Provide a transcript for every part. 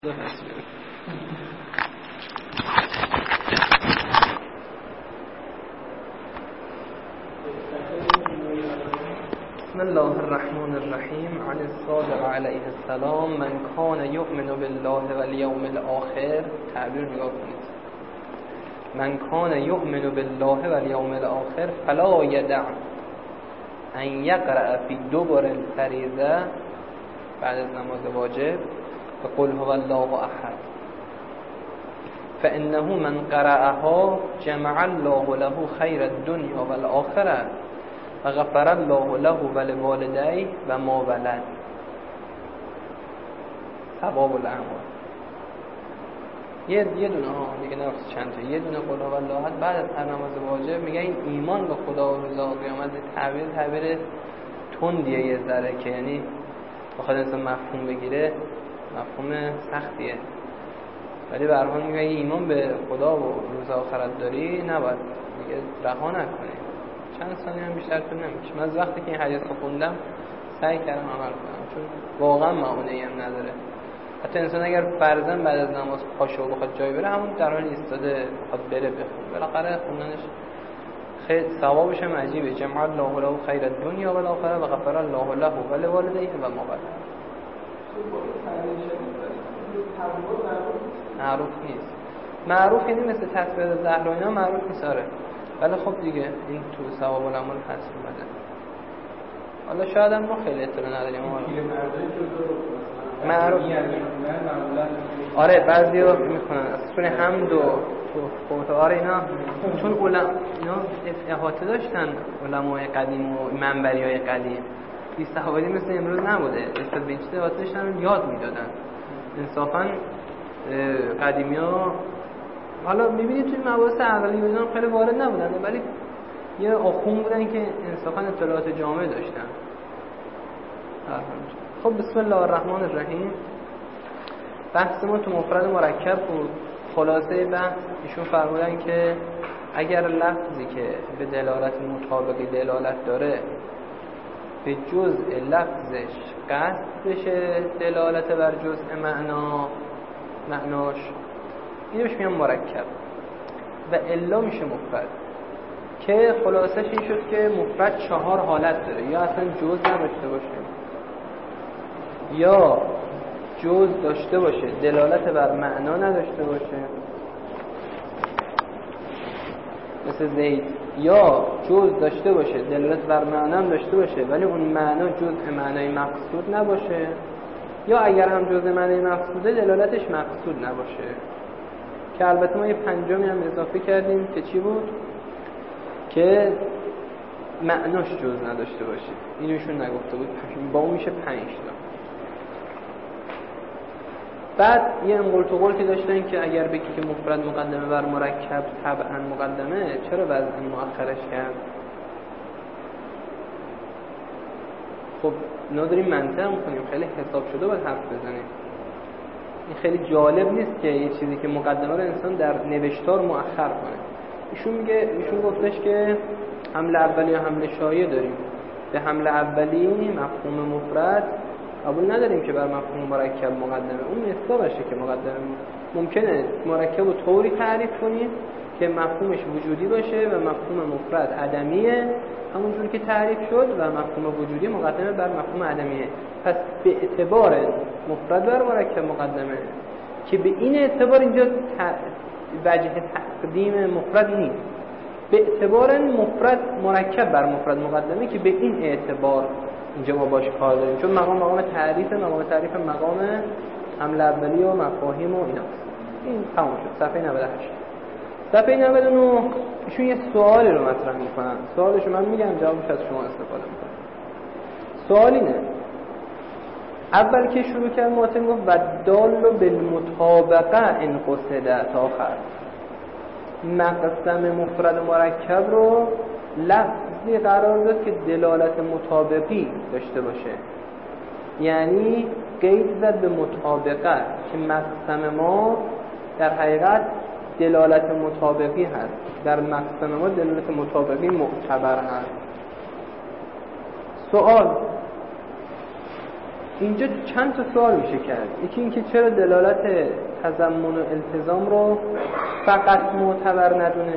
بسم الله الرحمن الرحیم. عن الصادق علیه السلام: من کان یؤمن بالله والیوم الاخر. تعبیر نگاه کنید: من کان یؤمن بالله والیوم الاخر فلا یدع ان یقرأ فی دبر الفریضه، بعد از نماز واجب، فقل هو الله احد، فانه من قرأها جمع الله له خیر الدنیا والآخرة و غفر الله له ولوالديه و ما ولد. ثواب الاعمال. یه دونه دیگه نفس چند تا، یه دونه قل هو الله احد بعد از هر نماز واجب. میگه این ایمان به خدا و روز قیامت. تعبیر تندیه یه ذره، که یعنی بخواد انسان مفهوم بگیره مفهوم سختیه، ولی به هر حال میگه ایمان به خدا و روز آخرت داری، نباید دیگه رها نکنی. چند ثانیه هم بیشتر طول نمیکشه. من از وقتی که این حدیث رو خوندم سعی کردم عمل کنم، چون واقعا معونه‌ای هم نداره. حتی انسان اگر فرضاً بعد از نماز پاشه و بخواد جای بره، همون در حال ایستاده بخواد بره بخونه، بالاخره خوندنش خیلی ثوابش هم عجیبه. جمع الله له خیر الدنیا والآخرة و غفر الله له ولوالديه و ما ولد. معروف نیست. معروف یعنی مثل تصویر زهر و اینا معروف نیست، آره، ولی خب دیگه این تو ثواب العمل هست اومده. حالا شاید هم ما خیلی اطلاع نداریم. معروف آره، بعضیا میکنن از سوره حمد و آره اینا، چون اینا احاطه داشتن علمای قدیم و منبریای قدیم. استحوالی مثل امروز نبوده، نسبت به این چیزا احاطه داشتن و یاد میدادن. انصافا قدیمی ها حالا میبینید توی مباحث عقلی بودن خیلی وارد نبودن، ولی یه آخوند بودن که انصافا اطلاعات جامع داشتن. خب بسم الله الرحمن الرحیم. بحث ما تو مفرد مرکب بود. خلاصه بحث ایشون فرمودن که اگر لفظی که به دلالت مطابقی دلالت داره به جزء لفظش قصد بشه دلالت بر جزء معناش، اینو بهش میگن مرکب و الا میشه مفرد. که خلاصش این شد که مفرد 4 حالت داره: یا اصلا جزء نداشته باشه، یا جزء داشته باشه دلالت بر معنا نداشته باشه مثل زید، یا جزء داشته باشه دلالت بر معنا هم داشته باشه ولی اون معنا جزء معنای مقصود نباشه، یا اگر هم جزء معنای مقصوده دلالتش مقصود نباشه. که البته ما یه پنجمی هم اضافه کردیم که چی بود؟ که معناش جزء نداشته باشه. اینوشون نگفته بود، با اون میشه 5 تا. بعد یه انقلت و قلتی داشتن که اگر بگی که مفرد مقدمه بر مرکب طبعا مقدمه، چرا بعد این مؤخرش کرد؟ خب نداریم منطق میکنیم، خیلی حساب شده باید حرف بزنیم. این خیلی جالب نیست که یه چیزی که مقدمه رو انسان در نوشتار مؤخر کنه. ایشون گفتش که حمله اولی و حمله شایع داریم. به حمله اولی مفهوم مفرد قبول نداریم که بر مفهوم مرکب مقدمه. اون اصطلاحشه که مقدمه ممکنه مرکب رو طوری تعریف کنیم که مفهومش وجودی باشه و مفهوم مفرد عدمیه، همونجوری که تعریف شد، و مفهوم وجودی مقدمه بر مفهوم عدمیه. پس به اعتبار مفرد بر مرکب مقدمه، که به این اعتبار اینجا وجه تقدیم مفرد نیست، به اعتبار مفرد مرکب بر مفرد مقدمه، که به این اعتبار اینجا ما باش کار داریم، چون مقام تعریف مقام حمله اولی و مفاهیم و ایناست. این تمام شد. صفحه 98. صفحه 99 ایشون یه سوالی رو مطرح میکنن. سوالش من میگم، جوابش از شما استفاده میکنم. سوال اینه: اول که شروع کرد متن گفت و دال بالمطابقه ان قصد تا آخر. مقسم مفرد مرکب رو لفظی قرار داد که دلالت مطابقی داشته باشه، یعنی قید زد به مطابقه که مقسم ما در حقیقت دلالت مطابقی هست، در مقسم ما دلالت مطابقی معتبر هست. سوال: اینجا چند تا سوال میشه کرد. یکی اینکه چرا دلالت تضمن و التزام رو فقط معتبر ندونه،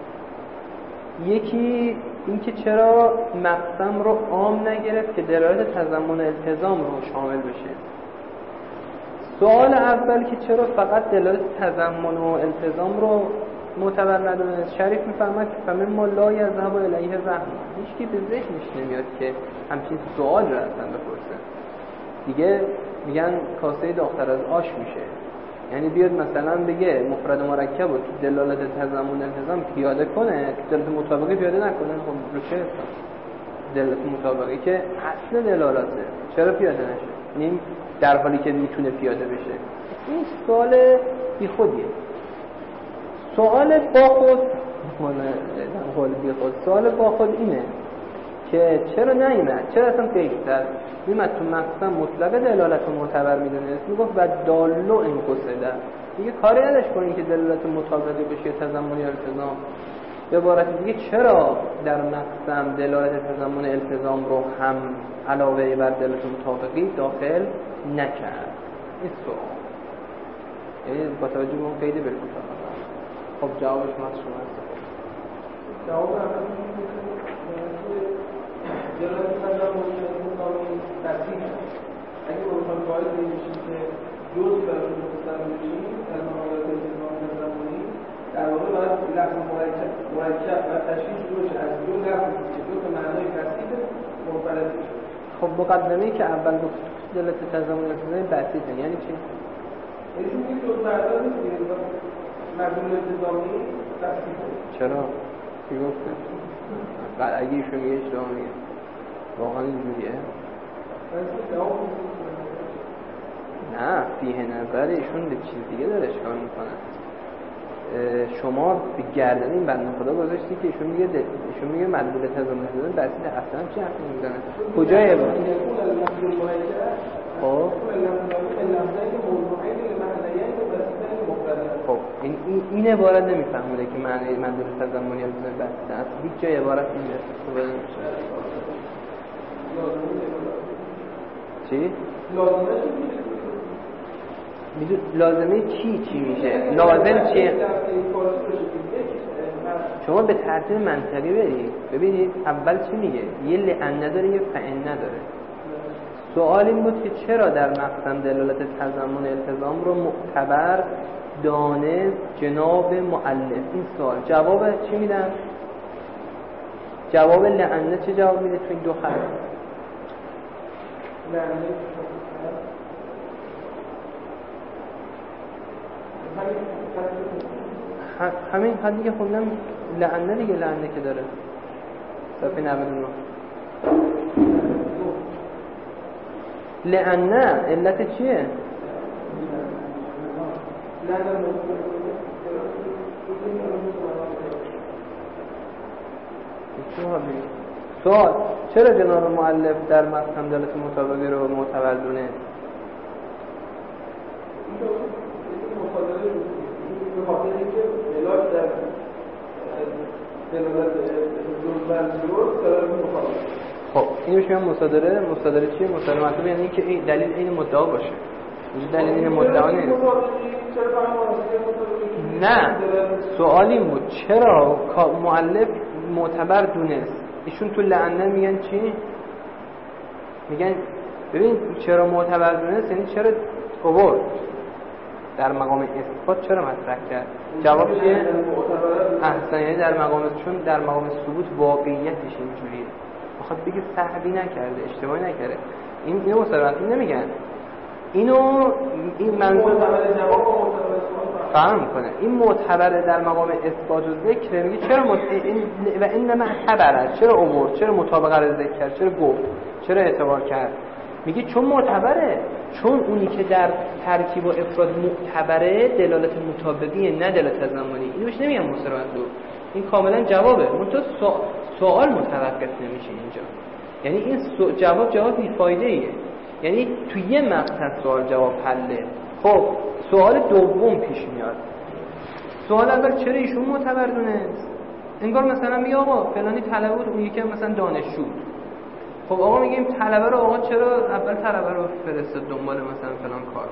یکی اینکه چرا مقسم رو عام نگرفت که دلالت تضمن و التزام رو شامل بشه. سوال اول که چرا فقط دلالت تضمن و التزام رو معتبر ندونه، شریف میفهمد که فمما لا یذهب الیه ذهن، هیچکی به ذهنش نمیاد که همچین سوال رو اصلا بپرسه. دیگه میگن کاسه داختر از آش میشه، یعنی بیاد مثلا بگه مفرد مرکب رو تو دلالت تضمن التزام پیاده کنه، تو دلالت مطابقی پیاده نکنه. خب رو چه دلالت مطابقی که اصل دلالاته چرا پیاده نشه؟ این در حالی که میتونه پیاده بشه. این سوال بی خودیه. سوال با خود سوال با خود اینه که چرا نیامد، چرا اصلا پیشتر میمد تو مقسم مطلق دلالت معتبر میدونست، میگفت و دالو این قصده دیگه کاری نداشت کنین که دلالت مطابقی بشه تضمنی التزام. به عبارت دیگه چرا در مقسم دلالت تضمن التزام رو هم علاوه بر دلالت مطابقی داخل نکرد؟ این سوال، یعنی با توجه به اون قید بالکتاب. خب جوابش ما از شما هست. جواب اول دلالت تضمن التزام تصحیح اگه بخوام قائل بشیم که جزء برای مستقیم بشیم از معاملات التزام تضمنی در واقع باید لفظ مرکب و تشکیل شروع شه از دو لفظی که دو تا معنای تصحیح منفرد میشه. خب مقدمه‌ای که اول گفت دلالت تضمن التزام بسیطه، یعنی چی؟ یعنی چون که جزء بردار نیست مضمون التزامی تصحیح. چرا؟ چی گفته؟ بعد اگه ایشون میگه اشتباه میگه. واقعا اینجوریه؟ نه، فیه نظر ایشون به چیز دیگه داره اشکال میکنه. شما به گردن این بنده خدا گذاشتی که ایشون میگه مدلول تضمن التزام بسیطه، اصلا چی حرفی میزنه؟ کجایه با؟ خب این عبارت نمیفهمونه که معنی مدلول تضمنی التزام بسیطه است. هیچ جای عبارت نمیشه. چی؟ لازمه چی میشه؟ لازم چیه؟ شما به ترتیب منطقی برید ببینید اول چی میگه؟ یه لئن نداره یه فإن نداره. سوال این بود که چرا در مقسم دلالت تضمن التزام رو معتبر دانست جناب مؤلف؟ این سوال جواب چی میدن؟ جواب لئن چه جواب میده تو این دو خط؟ همین حدی که خوندم لعنه دیگه، لعنه که داره صفحه 99 لعنه علت چیه؟ سوال چرا جناب مؤلف در مقسم دلالت مطابقی رو معتبر دونه؟ به خاطر اینکه علاج در دلالت دلالت مطابقی. خب اینو میشه مصادره چیه؟ مصادره مطلب یعنی که این دلیل این مدعا باشه. این دلیل این مدعا نیست. نه، سوال این بود چرا مؤلف معتبر دونست؟ ایشون تو لعنه میگن چی؟ میگن ببین چرا معتبر دونست یعنی چرا آورد در مقام اثبات چرا مطرح کرد؟ جواب چیه؟ احسن، یعنی در مقام، چون در مقام ثبوت واقعیتش اینجوریه، بخواد بگه صحبی نکرده، اشتباهی نکرده. این مصادرات نمیگن این منظور فهم کنه. این معتبر در مقام اثبات و ذکر میگه چرا و این معتبره، چرا آورد، چرا مطابقه رو ذکر کرد، چرا گفت، چرا اعتبار کرد؟ میگه چون معتبره، چون اونی که در ترکیب و افراد معتبره دلالت مطابقی نه دلالت تضمنی. اینو بهش نمیگم مصادرات. این کاملا جوابه، منتها سوال متوقف نمیشه اینجا. یعنی این جواب بیفایده ایه، یعنی تو یه مقطع سوال جواب حله. خب سوال دوم پیش میاد. سوال اول چرا ایشون معتبر دونست؟ انگار مثلا میگه آقا فلانی طلبه بود، اون یکی مثلا دانشجو. خب آقا میگیم طلبه رو آقا چرا اول طلبه رو فرستاد دنبال مثلا فلان کار،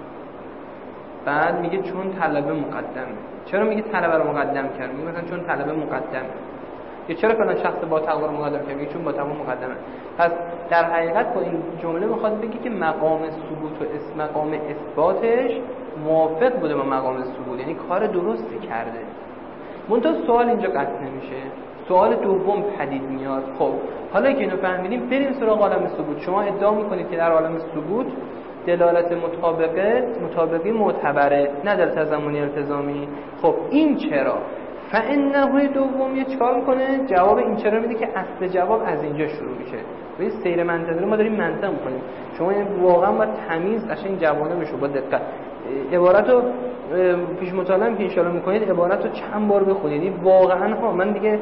بعد میگه چون طلبه مقدمه. چرا میگه طلبه رو مقدم کرد؟ میگه مثلا چون طلبه مقدمه. یا چرا فلان شخص با تقوا رو مقدم کرد؟ میگه چون با تقوا مقدمه. پس در حقیقت با این جمله میخواد بگه که مقام ثبوت و مقام اثباتش موافق بوده با مقام ثبوت، یعنی کار درستی کرده. منتها سوال اینجا قطع نمیشه، سوال دوم پدید میاد. خب حالا که اینو فهمیدیم بریم سراغ عالم ثبوت. شما ادعا میکنید که در عالم ثبوت دلالت مطابقی معتبره، نه دلالت تضمنی التزامی. خب این چرا؟ فانه دوم چیکار میکنه؟ جواب این چرا میده که اصل جواب از اینجا شروع میشه. ببین سیر منطقی ما داریم منطق میکنیم، شما یعنی واقعا با تمیز قشنگ جوانبش رو با دقت عبارتو پیش مطالعه که ان شاء الله میکنید عبارتو چند بار بخونید. یعنی واقعا ها من دیگه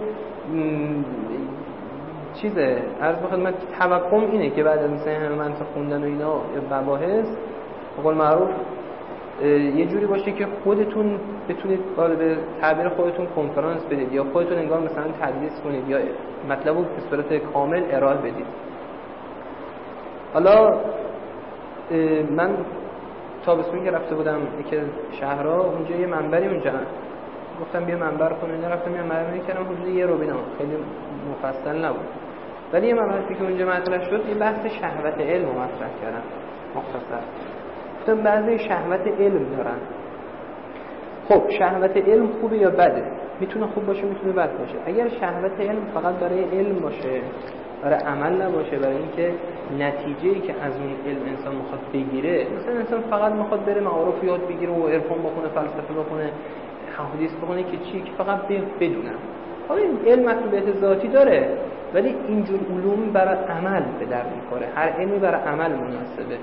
چیزه عرض به خدمت توقعم اینه که بعد از مثلا همه منطق خوندن و اینا مباحث به قول معروف یه جوری باشه که خودتون بتونید به تعبیر خودتون کنفرانس بدید یا خودتون انگار مثلا تدریس کنید یا مطلب رو به صورت کامل ارائه بدید. حالا من تابستون که رفته بودم یک شهرها، اونجا یه منبری اونجا گفتم بیا منبر کنه، رفتم یه منبری کردم حدود یه رو بینم، خیلی مفصل نبود، ولی یه منبری که اونجا مطرح شد یه بحث شهوت علم مطرح کردم مختصر. گفتم بعضی شهوت علم دارن. خب شهوت علم خوبه یا بده؟ میتونه خوب باشه میتونه بد باشه. اگر شهوت علم فقط برای علم باشه، برای عمل نباشه، برای اینکه نتیجه‌ای که از اون علم انسان میخواد بگیره، مثلا انسان فقط میخواد بره معارف یاد بگیره و عرفان بخونه، فلسفه بخونه، حدیث بخونه که چی؟ که فقط بدونم. حالا این علم مطلوبیت ذاتی داره، ولی اینجور علوم برای عمل به درد میخوره. هر علمی برای عمل مناسبه.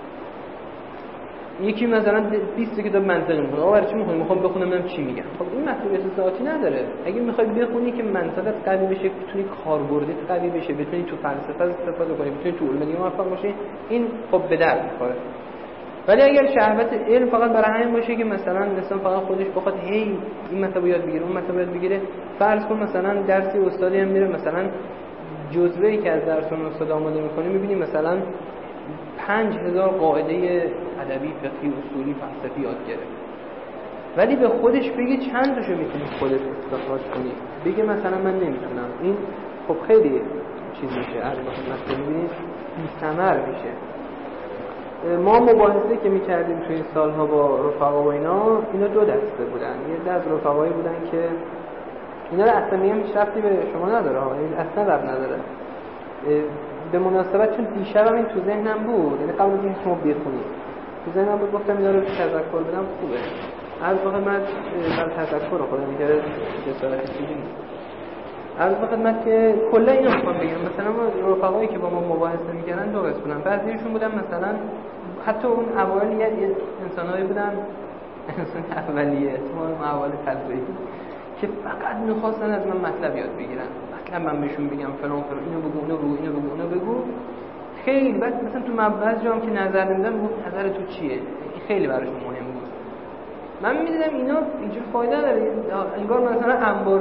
یکی مثلا 20 کتاب منطق میخونه، آقا برای چی میخونی؟ میخوام بخونم ببینم چی میگن. خب این مطلوبیت ذاتی نداره. اگه میخوای بخونی که منطقت قوی بشه، بتونی کاربردیت قوی بشه، بتونی تو فلسفه استفاده کنی، بتونی تو علم دیگه موفق باشی، این خب به درد میخوره. ولی اگر شهوت علم فقط برای همین باشه که مثلا فقط خودش بخواد هی این مطلب یاد بگیره اون مطلب یاد بگیره، فرض کن مثلا درسی استادی هم میره مثلا جزوه‌ای که از درس اون استاد آماده میکنه میبینی مثلا 5000 قاعده ادبی، فقهی، اصولی، فلسفی یاد گرفت، ولی به خودش بگه چند تاشو میتونی خودت استخراج کنی، بگه مثلا من نمیتونم، این خب خیلی چیز میشه، از مثلا میبینید بی‌ثمر میشه. ما مباحثه که میکردیم توی این سالها با رفقا و اینا دو دسته بودن. یه دست رفقایی بودن که اینا رو اصلا میگم هیچ ربطی به شما نداره، اصلا ربط نداره. به مناسبت چون دیشبم این تو ذهنم بود، یعنی قبل از اینکه شما بخونید تو ذهنم بود، گفتم اینا رو تذکر بدم خوبه. از واقع من تذکر خودم میگه جسارت چیزی نیست. از خدمت که کلا اینو میخوام بگم، مثلا ما رفقایی که با ما مباحثه میکردن دو قسم بودن. بعضیشون بودن مثلا حتی اون اوایل یه انسانایی بودن، انسان اولیه تو اول تدریج که فقط میخواستن از من مطلب یاد بگیرن، مطلب من بهشون بگم فلان اینو بگو اینو بگو. خیلی بعد مثلا تو مبحث جام که نظر نمیدن، گفت نظر تو چیه؟ این خیلی براشون مهم بود. من می‌دیدم اینا اینجوری فایده نداره، انگار مثلا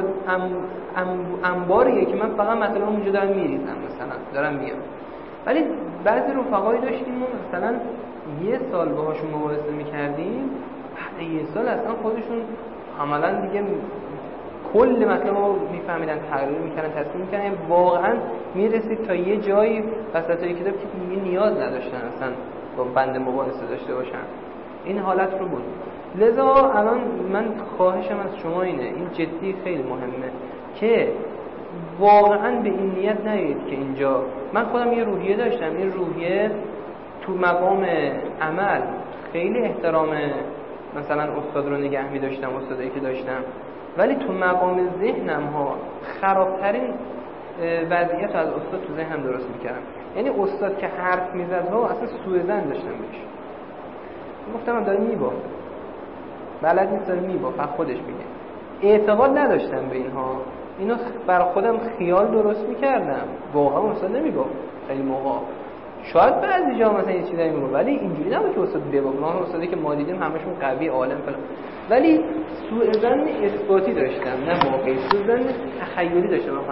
انباریه که من فقط مثلا اونجا دارم میریزم، مثلا دارم میام. ولی بعضی رفقایی داشتیم ما مثلا یه سال باهاشون مباحثه می‌کردیم، بعد یه سال اصلا خودشون عملاً دیگه کل مطلب رو میفهمیدن، تغییر می‌کردن، تصمیم می‌کردن، واقعاً میرسید تا یه جایی وسطای کتاب که دیگه نیاز نداشتن اصلا با بنده مباحثه داشته باشن. این حالت رو بود. لذا الان من خواهشم از شما اینه، این جدی خیلی مهمه که واقعا به این نیت نرید که اینجا من خودم یه روحیه داشتم، این روحیه تو مقام عمل خیلی احترام مثلا استاد رو نگه می داشتم، استادایی که داشتم، ولی تو مقام ذهنم ها خرابترین وضعیت از استاد تو ذهنم درست میکردم. یعنی استاد که حرف میزد ها اصلا سوء ظن داشتم بهش، گفتم من داره میبافه، بلد نیست، داره میبافه، خودش میگه. اعتقاد نداشتم به اینها، اینو برای خودم خیال درست میکردم، واقعا استاد نمیبافه. خیلی موقع شاید بعضی جا مثلا یه چیزایی میگه، ولی اینجوری نبود که استاد ببافه. ما استادی که ما دیدیم همشون قوی، عالم فلان، ولی سوء ظن اثباتی داشتم، نه واقعی. سوء ظن تخیلی داشتم.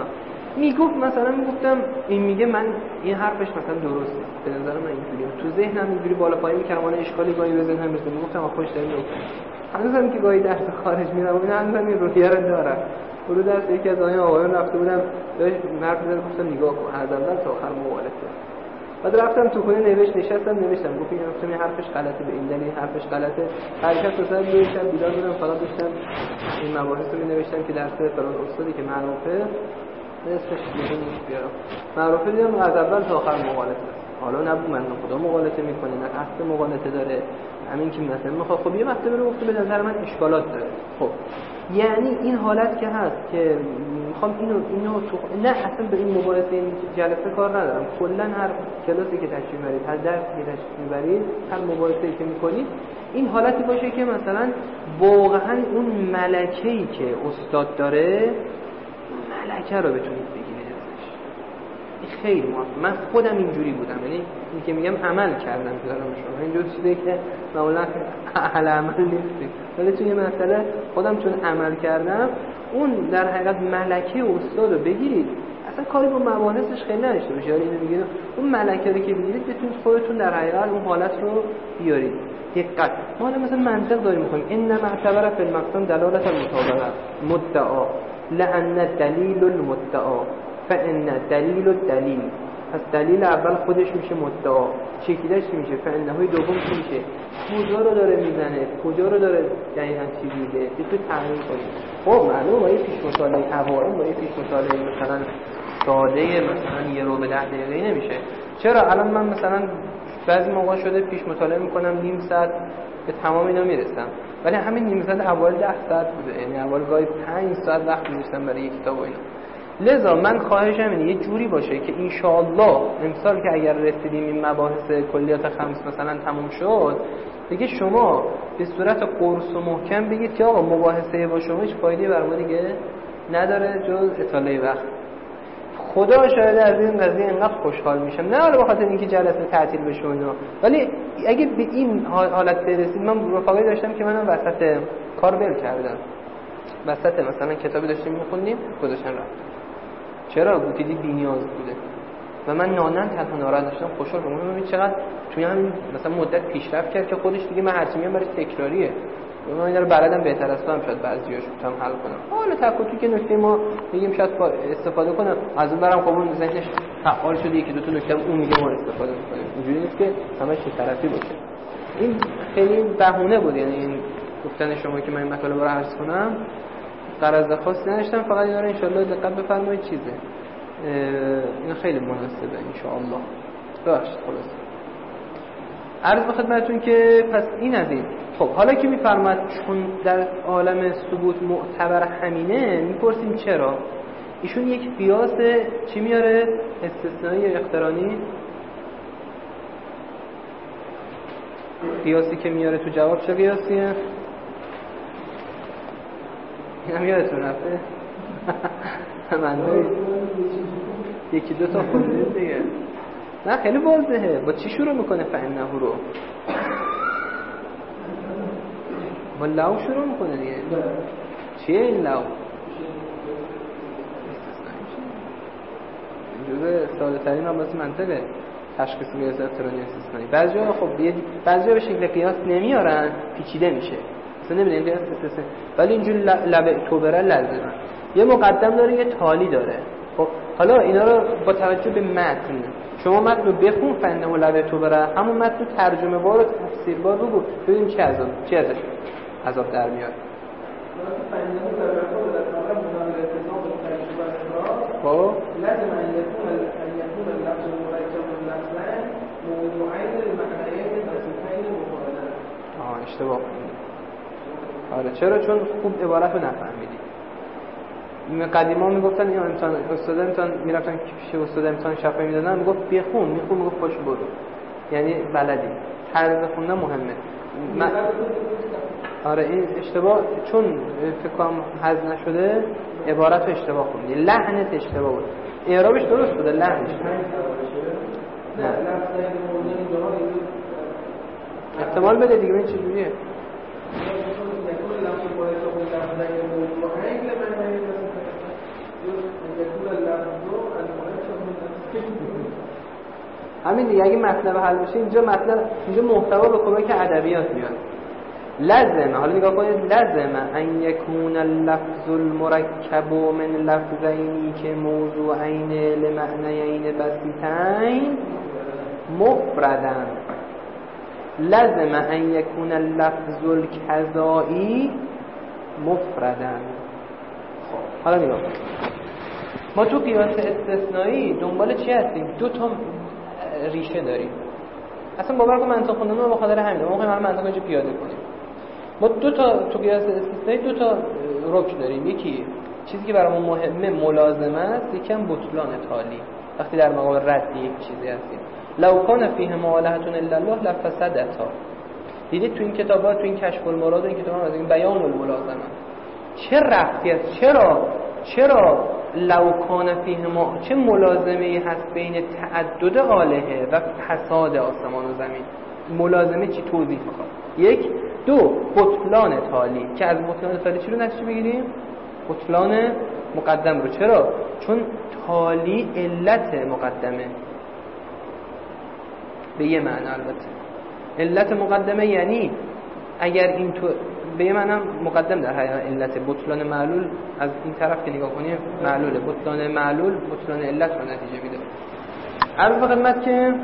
میگفت مثلا میگفتم این میگه من این حرفش مثلا درست نیست، به نظر من اینجوریه، تو ذهنم اینجوری بالا پایین میکردم، اون اشکالی گاهی به ذهنم میرسید، میگفتم خوش داریم هنوزم که گاهی درس خارج میرم اون هنوزم این روحیه رو دارم. رو درس یکی از آقایان رفته بودم داشت حرف می‌زد، گفتم نگاه کن از اول تا آخر مقالطه. بعد رفتم تو خونه نشستم گفتم این حرفش غلطه، به این دلیل حرفش غلطه. حرکت تو سر یه شب بیدار بودم فقط داشتم این مباحث رو می‌نوشتم که درس فلان استادی که معروفه اسمش بیارم معروفه دیدم از اول تا آخر مقالطه. حالا نبود من خدا مقالطه میکنه نه قصد مقالطه داره، همین که مثلا میخواد خب یه مطلب رو گفته به نظر من اشکالات داره. خب یعنی این حالت که هست که میخوام اینو تو نه اصلا به این مباحثه این جلسه کار ندارم، کلا هر کلاسی که تشریف میبرید، هر درسی که تشریف میبرید، هر مباحثه‌ای که میکنید این حالتی باشه که مثلا واقعا اون ملکه‌ای که استاد داره ملکه رو بتونید بگیرید ازش. این خیلی مهمه. من خودم اینجوری بودم، یعنی این که میگم عمل کردم که دارم شما اینجوری چیزی که معمولا اهل عمل نیستیم، ولی توی مسئله خودم چون عمل کردم اون در حقیقت ملکه استاد رو بگیرید، اصلا کاری با مباحثش خیلی نداشته باشه. یعنی میگم اون ملکه رو که بگیرید بتونید خودتون در حقیقت اون حالت رو بیارید. دقت ما مثلا منطق داریم می‌خوایم ان معتبر فی المقام دلالت المطابقه مدعا لان دلیل المدعا فان دلیل الدلیل، پس دلیل اول خودش میشه مدعا، چکیدش میشه فانه دوم میشه کجا رو داره میزنه، کجا رو داره دقیقاً چی میگه تو تعیین کنید. خب معلومه با این پیش مطالعه قواعد با این پیش مطالعه مثلا ساده مثلا یه رو به 10 دقیقه نمیشه. چرا الان من مثلا بعضی موقع شده پیش مطالعه میکنم نیم ساعت به تمام اینا میرسم، ولی همین نیم ساعت اول 10 ساعت بوده، یعنی اول گاهی 5 ساعت وقت گذاشتم برای یک کتاب و اینا. لذا من خواهشم اینه یه جوری باشه که ان شاء الله امسال که اگر رسیدیم این مباحث کلیات خمس مثلا تموم شد دیگه شما به صورت قرص و محکم بگید که آقا مباحثه با شما هیچ فایده بر ما دیگه نداره جز اطاله وقت. خدا شاید از این قضیه اینقدر خوشحال میشم، نه حالا بخاطر اینکه جلسه تعطیل بشه اینا، ولی اگه به این حالت برسید. من رفقایی داشتم که منم وسط کار ول کردم، وسط مثلا کتابی داشتیم میخوندیم گذاشتن رفت. چرا؟ گویی بی‌نیاز بوده و من نانن تنها ناراحت داشتم، خوشحال بودم ببین چقدر توی همین مثلا مدت پیشرفت کرد که خودش دیگه من هرچی میگم برای تکراریه. من اینا رو بلدم بهتر از تو هم شاید بعضیاشو هم حل کنم. حالا تکوتی که نکته ما میگیم شاید استفاده کنم، از اون برام خب اون ذهنش فعال شده یکی دو تا نکته اون میگه ما استفاده می‌کنیم. اینجوری نیست که همش طرفی باشه. این خیلی بهونه بود، یعنی این گفتن شما که من این مطالب رو عرض کنم غرض خاصی نداشتم، فقط اینا رو ان شاءالله دقت بفرمایید چیزه این خیلی مناسبه ان شاءالله. باشید خلاص عرض به خدمتتون که پس این از این. خب حالا که میفرماد چون در عالم ثبوت معتبر همینه، میپرسیم چرا؟ ایشون یک قیاس چی میاره؟ استثنایی یا اقترانی؟ قیاسی که میاره تو جواب چه قیاسیه؟ این هم یادتون رفته؟ من یکی دو تا خونده دیگه. نه خیلی واضحه. با چی شروع میکنه فانه رو؟ با لو شروع میکنه دیگه. چیه این لو؟ جزء ساده ترین هم واسه منطقه تشخیص قیاس اقترانی استثنایی. بعضیا خب بعضیا به شکل قیاس نمیارن، پیچیده میشه. اصلا نمیدونم قیاس استثنایی. ولی اینجوری لب توبره لازمه. یه مقدم داره، یه تالی داره. خب حالا اینا رو با توجه به متن شما متن رو بخون فنه و لب توبره، همون متن رو ترجمه بار و تفسیر بار بگو ببین چی ازش عذاب در میاد. خب لازم ان يكون اللفظ المركب واللفظان موضوعين للمعنيين الصحيحين المفردان. اشتباه آره چرا؟ چون خوب عبارت رو نفهمیدی. قدیما میگفتن این امتحان استاد امتحان میرفتن پیش استاد امتحان شفاهی میدادن، میگفت بخون میگفت باش برو، یعنی بلدی. طرز خوندن مهمه. آره این اشتباه، چون فکر کنم حذف نشده عبارت رو اشتباه خوندی، لحنت اشتباه بود. اعرابش درست بوده، لحنش نه. احتمال بده دیگه این چجوریه؟ همین دیگه. اگه مطلب حل بشه اینجا محتوا به کمک ادبیات میاد. لازم، حالا نگاه کنید، لازم ان یکون اللفظ المرکب من لفظین که موضوعین لمعنیین بسیطین مفردا. لازم ان یکون اللفظ الکذایی مفردا. خب حالا نگاه کنید، ما تو قیاس استثنایی دنبال چی هستیم؟ دو تا ریشه داریم. اصلا باور کن منطق خوندن ما به خاطر همینه، ما می‌خوایم منطق اینجا پیاده کنیم. ما دو تا تو قیاس استثنایی دو تا رکن داریم. یکی چیزی که برامون مهمه ملازمه است، یکم بطلان تالی. وقتی در مقام رد یک چیزی هستیم، لو کان فیه مالهتون الا الله لفسدتا. دیدید تو این کتابات، تو این کشف المراد، این کتابا از این بیان الملازمه چه ربطی است؟ چرا لو کان فیه ما، چه ملازمه‌ای هست بین تعدد آلهه و فساد آسمان و زمین؟ ملازمه چی توضیح میخواد؟ یک. دو، بطلان تالی، که از بطلان تالی چی رو نتیجه بگیریم؟ بطلان مقدم رو. چرا؟ چون تالی علت مقدمه به یه معنی. البته علت مقدمه یعنی اگر این تو به یه معنی مقدم در حقیقت علت. بطلان معلول از این طرف که نگاه کنیم معلوله، بطلان معلول بطلان علت رو نتیجه میده. عرض خدمت که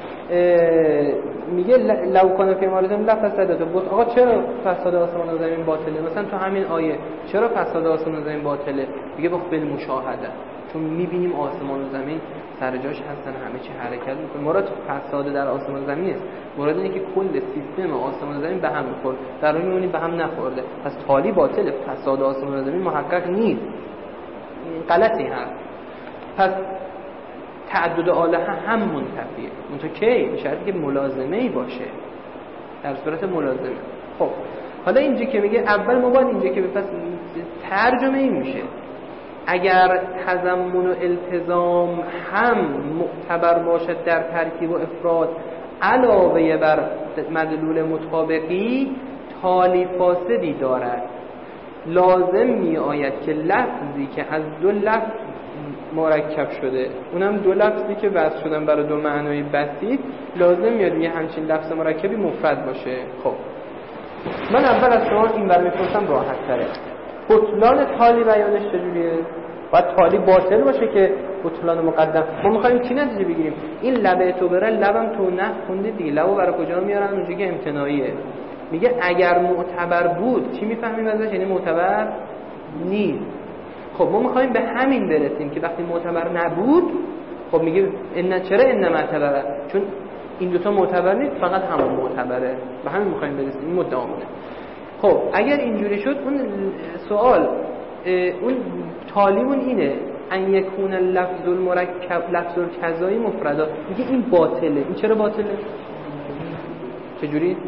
میگه لو کان فی مالتون لفسدت. آقا چرا فساد آسمان و زمین باطله؟ مثلا تو همین آیه چرا فساد آسمان و زمین باطله؟ میگه با بالمشاهده، چون میبینیم آسمان و زمین سر جاش هستن، همه چی حرکت میکنه. مراد فساد در آسمان و زمین است، مراد اینه که کل سیستم آسمان و زمین به هم میخوره، در واقع میبینیم به هم نخورده. پس تالی باطله، فساد آسمان و زمین محقق نیست، غلطی هست. پس تعدد آله هم منتفیه، اونطور کی؟ به شرطی که ملازمه‌ای باشه، در صورت ملازمه. خب حالا اینجا که میگه اول ما باید اینجا که پس ترجمه این میشه اگر تضمن و التزام هم معتبر باشد در ترکیب و افراد علاوه بر مدلول مطابقی، تالی فاسدی دارد. لازم می آید که لفظی که از دو لفظ مرکب شده، اونم دو لفظی که وضع شدن برای دو معنای بسیط، لازم میاد یه همچین لفظ مرکبی مفرد باشه. خب من اول از شما این برای میپرسم راحت تره، بطلان تالی بیانش چجوریه؟ باید تالی باطل باشه که بطلان مقدم. ما میخوایم چی نتیجه بگیریم؟ این لبه تو بره، لبم تو نه خوندید دیگه، لبو برای کجا میارن؟ اونجا که امتناعیه. میگه اگر معتبر بود، چی میفهمیم ازش؟ یعنی معتبر نیست. خب ما میخوایم به همین برسیم که وقتی معتبر نبود، خب میگه چرا ان معتبره؟ چون این دوتا معتبر نیست، فقط همون معتبره. به همین میخوایم برسیم، این مدعامونه. خب اگر اینجوری شد، اون سوال اون تالیمون اینه ان یکون لفظ المرکب لفظ الکذایی مفردا. میگه این باطله. این چرا باطله؟ چجوری؟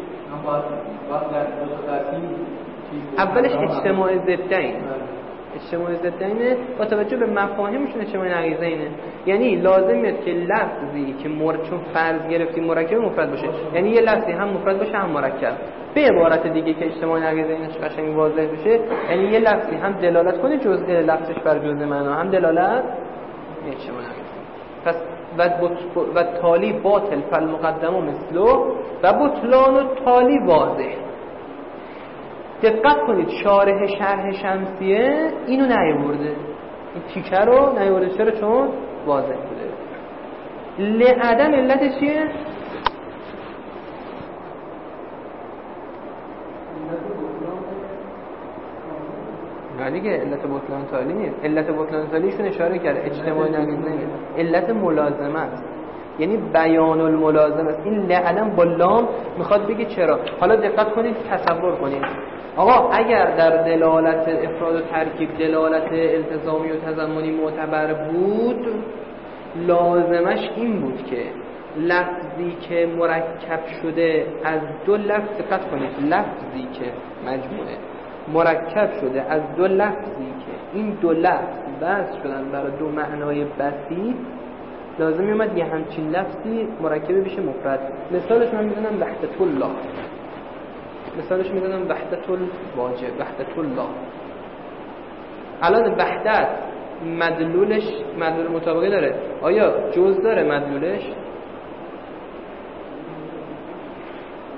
اولش اجتماع ضدین، اجتماع ضدینه با توجه به مفاهیمشون اجتماع نقیضینه. یعنی لازم میاد که لفظی که چون فرض گرفتیم مرکب مفرد باشه، یعنی یه لفظی هم مفرد باشه هم مرکب. به عبارت دیگه که اجتماع نقیضینش قشنگ واضح بشه، یعنی یه لفظی هم دلالت کنه جزء لفظش بر جزء معنا، هم دلالت اجتماع نقیض. پس و تالی باطل فالمقدمه مثلو و بطلان و تالی واضح. دقت کنید شرح شمسیه اینو نیاورده، این تیکه رو نیاورده. چرا؟ چون واضح بوده. لعدم علت چیه؟ دیگه علت بطلان تالی نیست. علت بطلان تالیشون اشاره کرده اجتماع نقیضینه، علت ملازمه است، یعنی بیان الملازمه است. این لعلم با لام میخواد بگه چرا. حالا دقت کنید، تصور کنید آقا اگر در دلالت افراد و ترکیب دلالت التزامی و تضمنی معتبر بود، لازمش این بود که لفظی که مرکب شده از دو لفظ، دقت کنید، لفظی که مجموعه مرکب شده از دو لفظی که این دو لفظ وضع شدن برای دو معنای بسیط، لازم میومد یه همچین لفظی مرکب بشه مفرد. مثالش من میدونم وحدت الله، مثالش میدونم وحدت الواجب، وحدت الله. الان وحدت مدلولش مدلول مطابقی داره، آیا جز داره مدلولش؟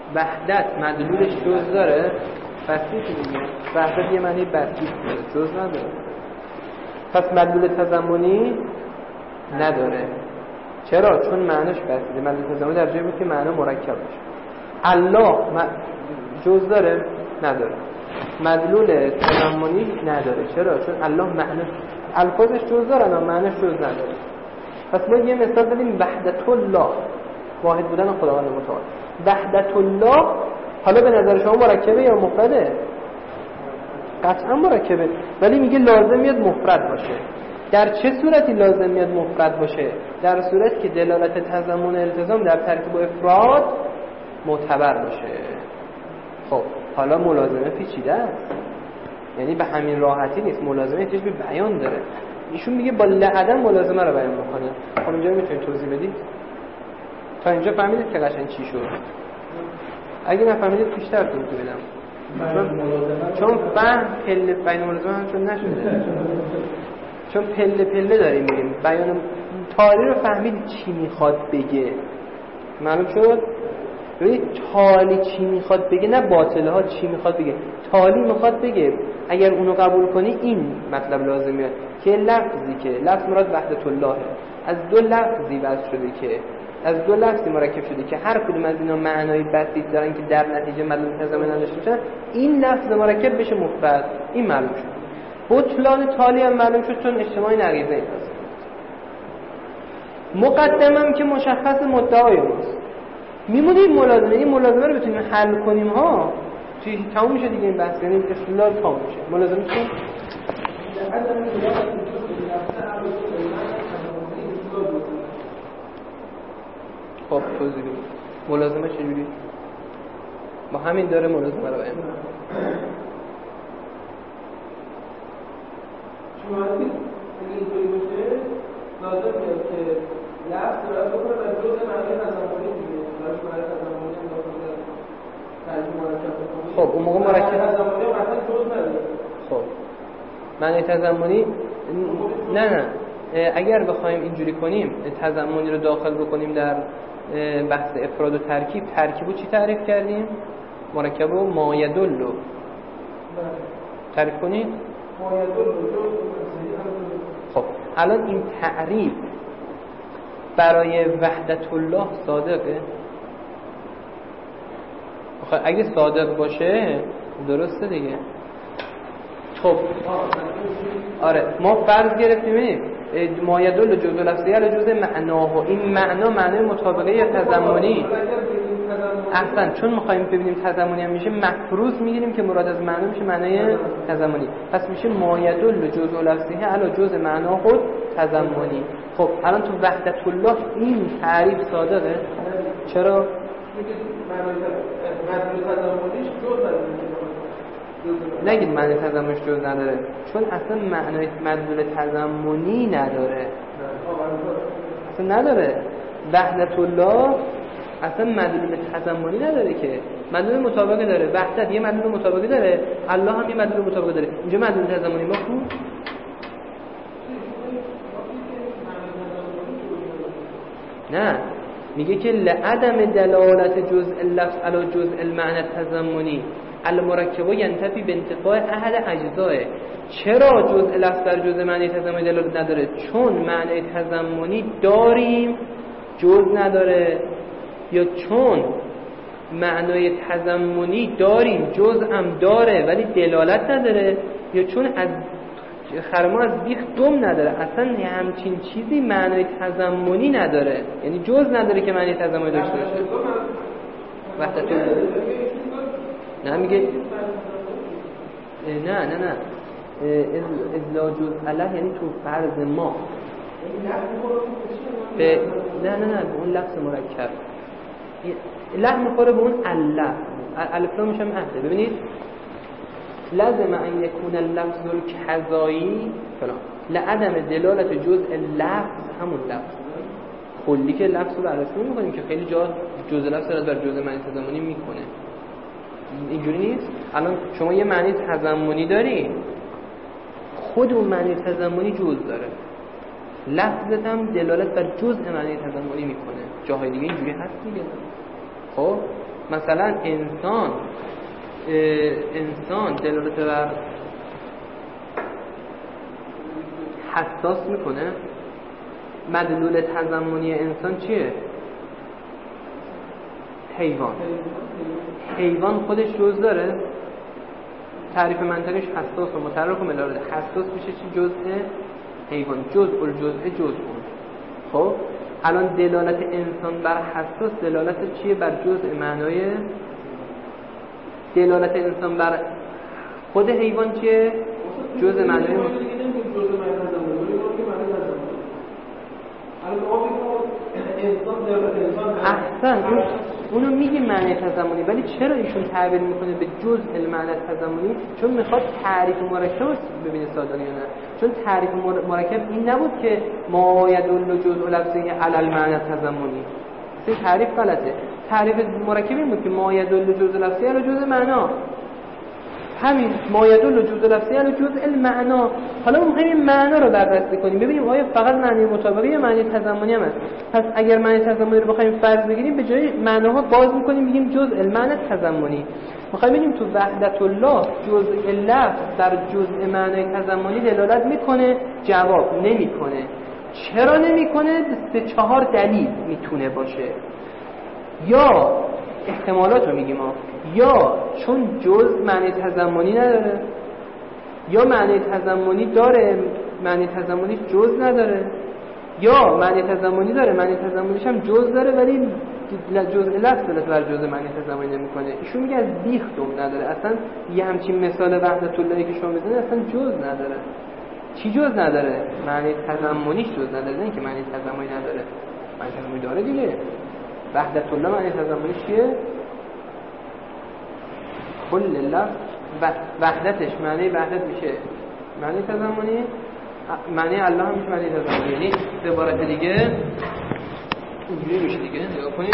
وحدت مدلولش جز داره؟ بسیط دیگه. وحدت یه معنی بسیط داره، جز نداره. پس مدلول تضمنی نداره. چرا؟ چون معناش بسیطه. مدلول تضمنی در جایی بود که معنا مرکب باشه. الله جز داره؟ نداره. مدلول تضمنی نداره. چرا؟ چون الله معناش الفاظش جز دارن اما معناش جز نداره. پس ما یه مثال بدیم وحدت الله، واحد بودن خداوند متعال. وحدت الله حالا به نظر شما مرکبه یا مفرده؟ قطعا مرکبه، ولی میگه لازم میاد مفرد باشه. در چه صورتی لازم میاد مفرد باشه؟ در صورتی که دلالت تضمن التزام در ترکیب و افراد معتبر باشه. خب حالا ملازمه پیچیده است، یعنی به همین راحتی نیست، ملازمه احتیاج به بیان داره. ایشون میگه با لعدم ملازمه رو بیان بکنه. خب اینجا میتونید توضیح بدید؟ تا اینجا فهمیدید که قشنگ چی شد؟ اگه نفهمیدید بیشتر توضیح بدم. چون فهم پله بیان ملازمه هم چون نشده، چون پله پله داریم میگیم. بیان تالی رو فهمیدید چی میخواد بگه؟ معلوم شد؟ ببینید تالی چی میخواد بگه، نه باطله ها چی میخواد بگه. تالی میخواد بگه اگر اونو قبول کنی این مطلب لازم میاد که لفظی که لفظ مراد وحدت الله از دو لفظی وضع شده که از دو لفظی مرکب شده که هر کدوم از اینا معنای بسیط دارن که در نتیجه مدلول تضمن نداشته باشن، این لفظ مرکب بشه مفرد. این معلوم شد. بطلان تالی هم معلوم شد چون اجتماعی نقیضه این هست. مقدمم که مشخص مدعای ماست. میمونه این ملازمه رو بتونیم حل کنیم ها. چی تموم میشه دیگه این بحث، یعنی استدلال تموم میشه. ملازمه چی؟ خب توضیح بدید. ملازمه چجوری؟ با همین داره ملازمه رو بیان. شما هستید اگه اینطوری باشه لازم میاد که لفظ رو بکنه و جز معنی تضمنی دیگه براش معنی تضمنی هم داخل ترجمه مرکب بکنید. خب اون موقع مرکب تضمنی هم اصلا جز نداره. خب معنی تضمنی نه اگر بخوایم اینجوری کنیم تضمنی رو داخل بکنیم در بحث افراد و ترکیبو چی تعریف کردیم؟ مرکبو مایدلو تعریف کنید؟ خب الان این تعریف برای وحدت الله صادقه؟ اگه صادق باشه درسته دیگه. خب آره ما فرض گرفتیم مایدل جزء لفظی علی جزء معناه. این معنا معنای مطابقه یا تضمنی. احسن، چون می‌خوایم ببینیم تضمنی هم میشه مفروض میگیریم که مراد از معنا میشه معنای تضمنی. پس میشه مایدل جزء لفظی علی جزء معنا خود تضمنی. خب الان تو وحدت الله این تعریف صادقه؟ چرا؟ نگید معنی تضمنش جز نداره، چون اصلا معنای مدلول تضمنی نداره. اصلا نداره. وحدت الله اصلا مدلول تضمنی نداره که مدلول مطابقه داره. وحدت یه مدلول مطابقه داره، الله هم یه مدلول مطابقه داره. اینجا مدلول تضمنی ما خوب نه، میگه که لعدم دلالت جزء اللفظ علی جزء المعنى التضمنی المرکبه ینتفی به انتفاع احد اجزائه. چرا جزء لفظ در جزء معنی تضمنی دلالت نداره؟ چون معنی تضمنی داریم جزء نداره، یا چون معنای تضمنی داریم جزء هم داره ولی دلالت نداره، یا چون از خرما از بیخ دم نداره، اصلا همچین چیزی معنای تضمنی نداره، یعنی جزء نداره که معنی تضمنی داشته باشه. وحدت نه میگه نه از لا جزء له، یعنی تو فرض ما به نه اون لفظ مرکب له میخوره به اون الف. الف لام میشه عهده. ببینید لازم ان یکون اللفظ الکذایی فلان لعدم دلالت جزء لفظ، همون لفظ کلی که لفظ رو بررسی می‌کنیم که خیلی جا جزء لفظ رو در جزء معنی تضمنی میکنه. اینجوری نیست. الان شما یه معنی تضمنی داری، خود اون معنی تضمنی جزء داره، لفظت هم دلالت بر جزء معنی تضمنی میکنه. جاهای دیگه اینجوری هست دیگه. خب مثلا انسان دلالت بر حساس میکنه. مدلول تضمنی انسان چیه؟ حیوان خودش جز داره؟ تعریف منطقیش حساس و متحرک و ملارده. حساس میشه چی؟ جزء حیوان، جزء الجزء جزء. خب الان دلالت انسان بر حساس دلالت چیه؟ بر جزء معنای. دلالت انسان بر خود حیوان چیه؟ جزء معنای. احسن، اونو میگه معنی تضمنی، ولی چرا ایشون تعبیر میکنه به جزء معنی تضمنی؟ چون میخواد تعریف مرکب رو ببینه سادانه یا نه. چون تعریف مرکب این نبود که ما یدل جزء لفظی علی المعنی تضمنی. این تعریف غلطه. تعریف مرکب این بود که ما یدل جزء لفظی علی جزء معنا. همین ما یدل جزء لفظی علی جزء المعنا. حالا ما می‌خوایم این معنا رو بررسی کنیم ببینیم آیا فقط معنی مطابقی یا معنی تضمنی هم هست. پس اگر معنی تضمنی رو بخوایم فرض بگیریم به جای معناها باز می‌کنیم میگیم جزء المعنی تضمنی. می‌خوایم ببینیم تو وحدت الله جزء لفظ در جزء معنی تضمنی دلالت می‌کنه؟ جواب نمی‌کنه. چرا نمی‌کنه؟ 3-4 دلیل میتونه باشه. یا احتمالات رو میگیم یا چون جز معنی تضمنی نداره، یا معنی تضمنی داره معنی تضمنیش جز نداره، یا معنی تضمنی داره معنی تضمنیش هم جز داره ولی جزء لفظ دلالت بر جزء معنی تضمنی نمیکنه. ایشون میگه از بیخ دوم نداره. اصلا یه همچین مثال وحدت اللهی که شما میزنید اصلا جز نداره. چی جز نداره؟ معنی تضمنیش جز نداره، نه اینکه معنی تضمنی نداره. معنی تضمنی داره دیگه. وحدت الله معنی تضمنیش چیه؟ کل لفظ وحدتش معنی وحدت میشه معنی تضمنی، معنی الله هم میشه معنی تضمنی. یعنی به عبارت دیگه اینجوری میشه دیگه. نگاه کنید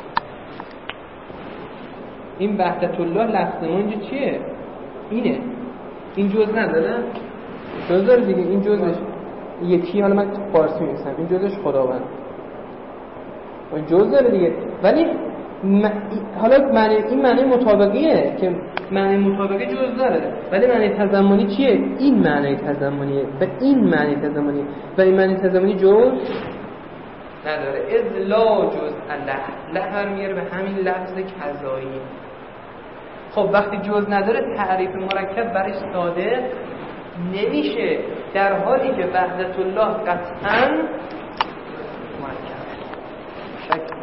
این وحدت الله لفظ ما اینجا چیه؟ اینه. این جز نداره؟ جز داره دیگه. این جزش یکی، حالا من فارسی می‌نویسم، این جزش خداوند. این جز داره دیگه. ولی حالا معنی این معنی مطابقیه که معنی مطابقی جز داره، ولی معنی تضمنی چیه؟ این معنی تضمنیه و این معنی تضمنی و این معنی تضمنی جز نداره. از لا جز الله لهر میاره به همین لفظ کذایی. خب وقتی جز نداره تعریف مرکب برش ساده نمیشه، در حالی که وحدت الله قطعاً مرکب. شک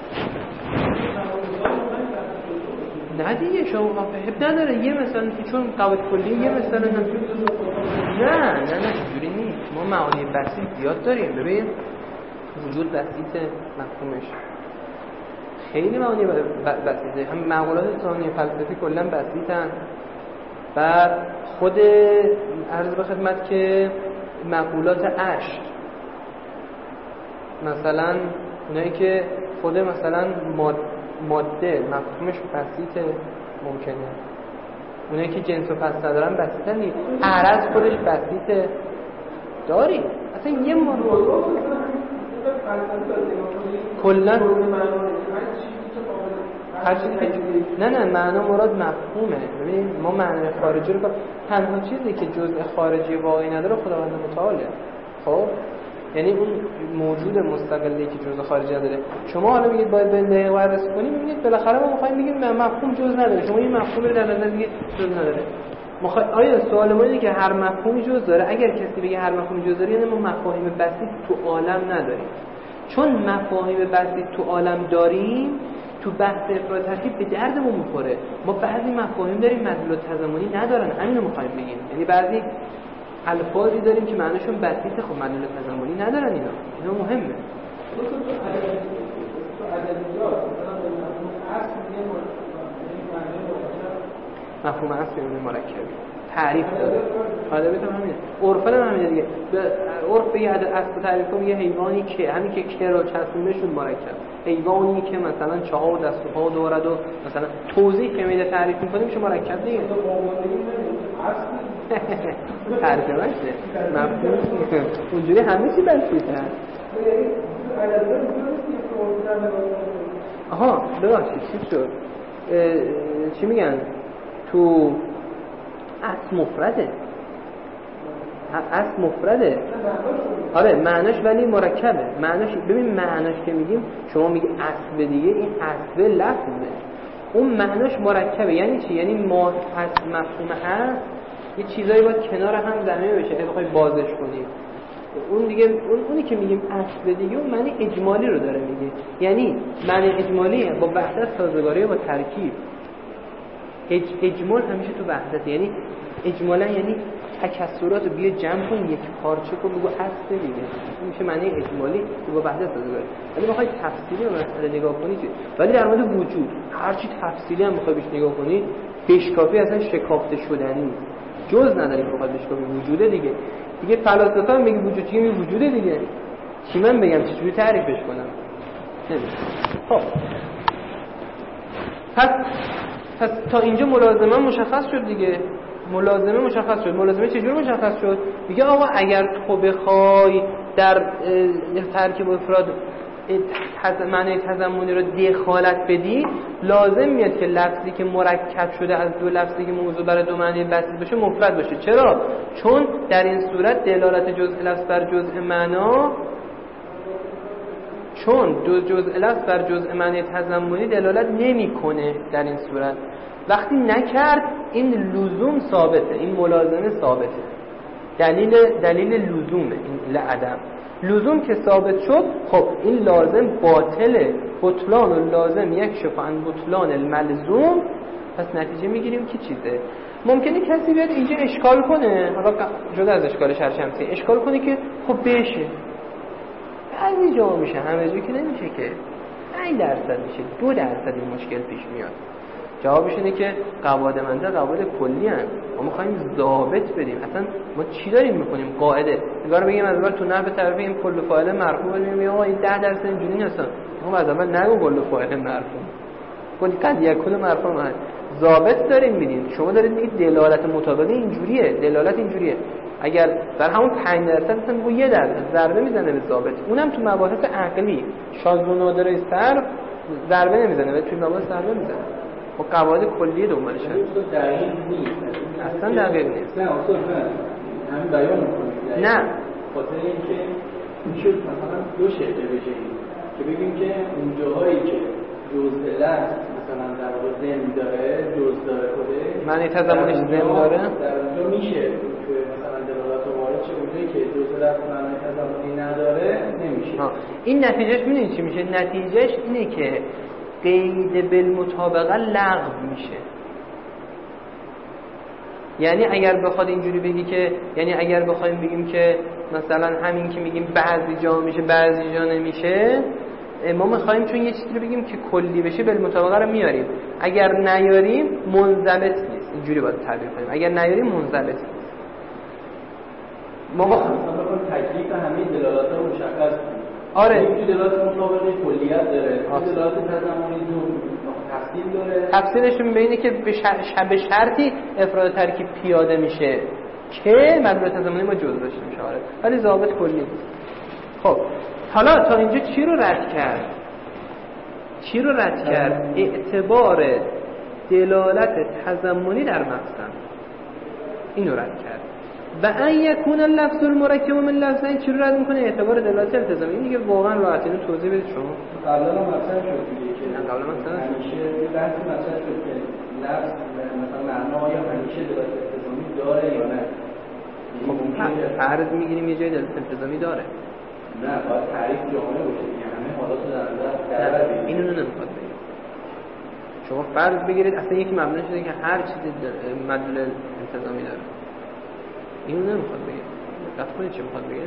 نه دیگه شما فهم نداره. یه مثلا که چون قواعد کلی یه مثلا نه اینجوری نیست. ما معانی بسیط زیاد داریم. ببین وجود بسیطه، مفهومش خیلی معانی بسیطه. هم معقولات ثانی فلسفی کلا بسیطن. بعد خود عرض به خدمت که مقولات عشق مثلا اونایی که خود مثلا ماده مفهومش بسیطه ممکنه. اونایی که جنس و فصل دارن بسیطه نیست. عرض خودش بسیطه داری. اصلا یه موضوع کلا هر چیزی که نه معنا مراد مفهومه. ببین ما معنی خارجی رو تنها چیزی که جزء خارجی واقعی نداره خداوند متعاله. خب یعنی اون موجود مستقلی که جزء خارجی نداره. شما حالا میگید باید به دقیق بررسی کنیم، میگید بالاخره ما می‌خوایم بگیم مفهوم جزء نداره. شما این مفهوم رو در نظر میگیرید جزء نداره. آیا سوال ما اینه که هر مفهومی جزء داره؟ اگر کسی بگه هر مفهومی جزء داره یعنی ما مفاهیم بسیط تو عالم نداریم. چون مفاهیم بسیط تو عالم داریم تو بحث افراد ترکیب به دردمون می‌خوره. ما بعضی مفاهیم داریم مدلول تضمنی ندارن. همین رو می‌خوایم بگیم. یعنی بعضی الفاظی داریم که معنیشون بسیطه، خب مدلول تضمنی ندارن. اینا مهمه. مفهوم اصل یعنی مرکبی تعریف داره. ادبیات هم همینه. عرف هم همینه دیگه. عرف یه اصل تعریف کنه یه حیوانی که همین که رو چسبونشون مرکب. حیوانی که مثلا 4 دست و پا دارد و مثلا توضیح که میده تعریف می‌کنیم میشه مرکب دیگه. تعریف نشه. مفهوم اونجوری همه چی بسیطه. آها ببخشید چی شد؟ چی میگن تو اصل مفرده آره معناش ولی مرکبه. معناش ببین معناش که میگیم شما میگی اسب دیگه، این اسب لفظه، اون معناش مرکبه. یعنی چی؟ یعنی ما مفهوم هست یه چیزایی باید کنار هم ضمیمه بشه اگه بخوای بازش کنیم. اون دیگه اونی که میگیم اسب دیگه اون معنی اجمالی رو داره میگه. یعنی معنی اجمالی با وحدت سازگاری با ترکیب. اجمال همیشه تو وحدت، یعنی اجمالا یعنی تکسرات رو بیا جمع کن یک پارچه کن بگو هست دیگه، این میشه معنی اجمالی که با وحدت سازگاری. ولی بخوای تفصیلی به مسئله نگاه کنی ولی در مورد وجود هر چی تفصیلی هم بخوای بهش نگاه کنی پیش کافی اصلا شکافته شدنی جز نداری بخواد بهش کافی وجوده دیگه فلاسفه هم میگه وجود چیه؟ میگه وجوده دیگه. چی من بگم چجوری تعریفش کنم؟ خب پس تا اینجا ملازمه مشخص شد دیگه. ملازمه چجور مشخص شد؟ میگه آقا اگر تو بخوای در ترکیب افراد معنی تضمنی رو دخالت بدی لازم میاد که لفظی که مرکب شده از دو لفظی که موضوع برای دو معنی بسیط باشه مفرد باشه. چرا؟ چون در این صورت دلالت جزء لفظ بر جزء معنا، چون جزء لفظ بر جزء معنی تضمنی دلالت نمیکنه در این صورت. وقتی نکرد این لزوم ثابته، این ملازمه ثابته. دلیل لزومه، این لعدم لزوم که ثابت شد خب این لازم باطله. بطلان و لازم یک شفعن بطلان الملزوم. پس نتیجه میگیریم که چیزه. ممکنه کسی بیاد اینجا اشکال کنه، حالا جدا از اشکال شرشمسی اشکال کنه که خب بشه بعضی جا میشه همه جا که نمیشه که 5% میشه 2% این مشکل پیش میاد. جوابش اینه که قواعد منطق قواعد کلی هستند. ما می‌خوایم ضابط بدیم. اصلا ما چی داریم می‌کنیم؟ قاعده. نگار بگیم از اول تو نحو تعریف این کل فاعل مرفوع بدیم آقا این 10% اینجوری نیستن. ما از اول نگو کل فاعل مرفوع. کلی قضیه کل مرفوع ما ضابط داریم میدین. شما دارید میگید دلالت مطابقه اینجوریه، دلالت اینجوریه. اگر در همون 5% مثلا بگو 1% ضربه میزنه به ضابط. اونم تو مباحث عقلی شاذ و نادر صرف ضربه نمیزنه، ولی تو مباحث ضربه میزنه. و قواعد کلی دنبالش هست. دقیق نیست. اصلا دقیق نیست. نه اصلا همین بیان می‌کنید. نه. خاطر اینکه میشه مثلا دو شکل بشه که بگیم که اون جاهایی که جزء لفظ مثلا در واقع ضمن داره، جزء داره خودش. معنی تضمنش ضمن داره. در اونجا میشه که مثلا دلالت وارد شه اونجایی که جزء لفظ معنی تضمنی نداره نمیشه. این نتیجهش میدونید چی میشه؟ نتیجهش اینه که قید بالمطابقه لغو میشه. یعنی اگر بخواد اینجوری بگی که یعنی اگر بخوایم بگیم که مثلا همین که میگیم بعضی جا میشه بعضی جا نمیشه، ما میخوایم چون یه چیزی رو بگیم که کلی بشه بالمطابقه رو میاریم. اگر نیاریم منضبط نیست. اینجوری باید تعبیر کنیم. اگر نیاریم منضبط نیست. ما مثلا تکلیف همه دلالات رو مشخص کنیم. آره این دلالات مطابقه کلیت داره، دلالات تضمنی تفصیل داره. تفصیلش میبینه که به شرطی افراد ترکیب پیاده میشه که مدلول تضمنی ما جزء داشته میشه. آره ولی ضابط کلی نیست. خب حالا تا اینجا چی رو رد کرد؟ اعتبار دلالت تضمنی در مفهوم اینو رد کرد. و ان یکون اللفظ المرکب من لفظین چی رو رد میکنه؟ اعتبار دلالت التزامی. این دیگه واقعا راحت. اینو توضیح بدید شما. قبلا هم مثلا شد دیگه که قبلا مثلا همیشه بحث مثلا شد که لفظ مثلا معنا یا همیشه دلالت التزامی داره یا نه. خب فرض میگیریم یه جای دلالت التزامی داره. نه باید تعریف جامع باشه دیگه. همه حالات در نظر بگیرید. اینو نمیخواد بگید. شما فرض بگیرید اصلا یکی مبنا شده که هر چیزی مدلول التزامی داره. اینو نمیخواد بگید. دقت کنید چی میخواد بگید.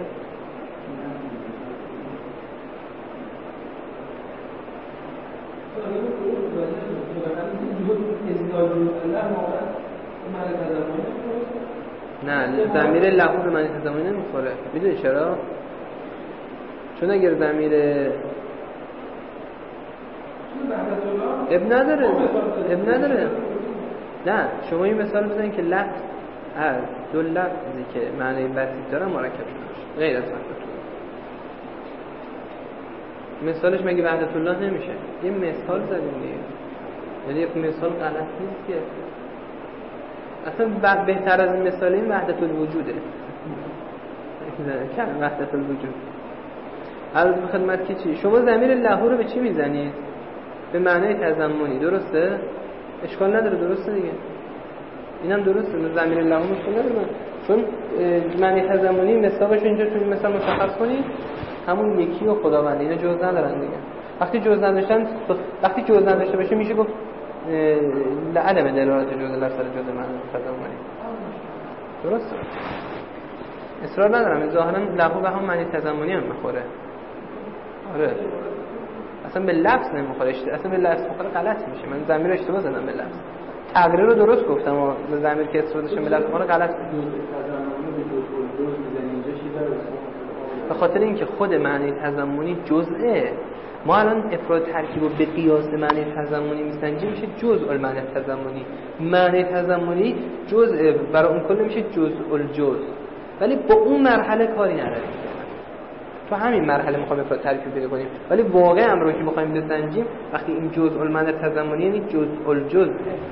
نه ضمیر لفظ به معنی تضمنی نمیخوره. میدونی چرا؟ چون اگر ضمیر اب نداره. نه شما این مثال بزنید که لفظ از دو لفظی که معنی بسیط داره مرکب شده باشه غیر از وحدت الله. مثالش مگه وحدت الله نمیشه؟ یه مثال زدیم دیگه. یعنی یک مثال غلط نیست که اصلا بهتر از این مثال این وحدت الوجوده. کلمه وحدت الوجود عرض به خدمت که چی؟ شما ضمیر له رو به چی میزنید؟ به معنای تضمنی، درسته؟ اشکال نداره، درسته دیگه. اینم درسته، ضمیر له مشکل نداره، چون معنی تضمنی مصداقش اینجا تو این مثال مشخص کنید همون یکی و خداوند، اینا جز ندارن دیگه. وقتی جز نداشته باشه میشه گفت عدم دلالت جز الله سر جز معنی تضمنی. درسته؟ اصرار ندارم، ظاهرا لهو به هم معنی تضمنی هم میخوره. آره اصلا به لفظ نمیخوره، اصلا به لفظ میخوره غلط میشه. من ضمیر اشتباه زدم به لفظ، تغییر رو درست گفتم و به ضمیر که استفاده شده به لفظ میخوره غلط. به خاطر اینکه خود معنی تضمنی جزئه. ما الان افراد ترکیب رو به قیاس معنی تضمنی میسنجیم، میشه جزء المعنی تضمنی. معنی تضمنی جزء برای اون کل میشه جزء الجزء، ولی با اون مرحله کاری نداریم. تو همین مرحله میخوایم افراد ترکیب پیدا کنیم، ولی واقع امر رو که میخوایم بسنجیم وقتی این جزء المعنی تضمنی یعنی جزء الجزء.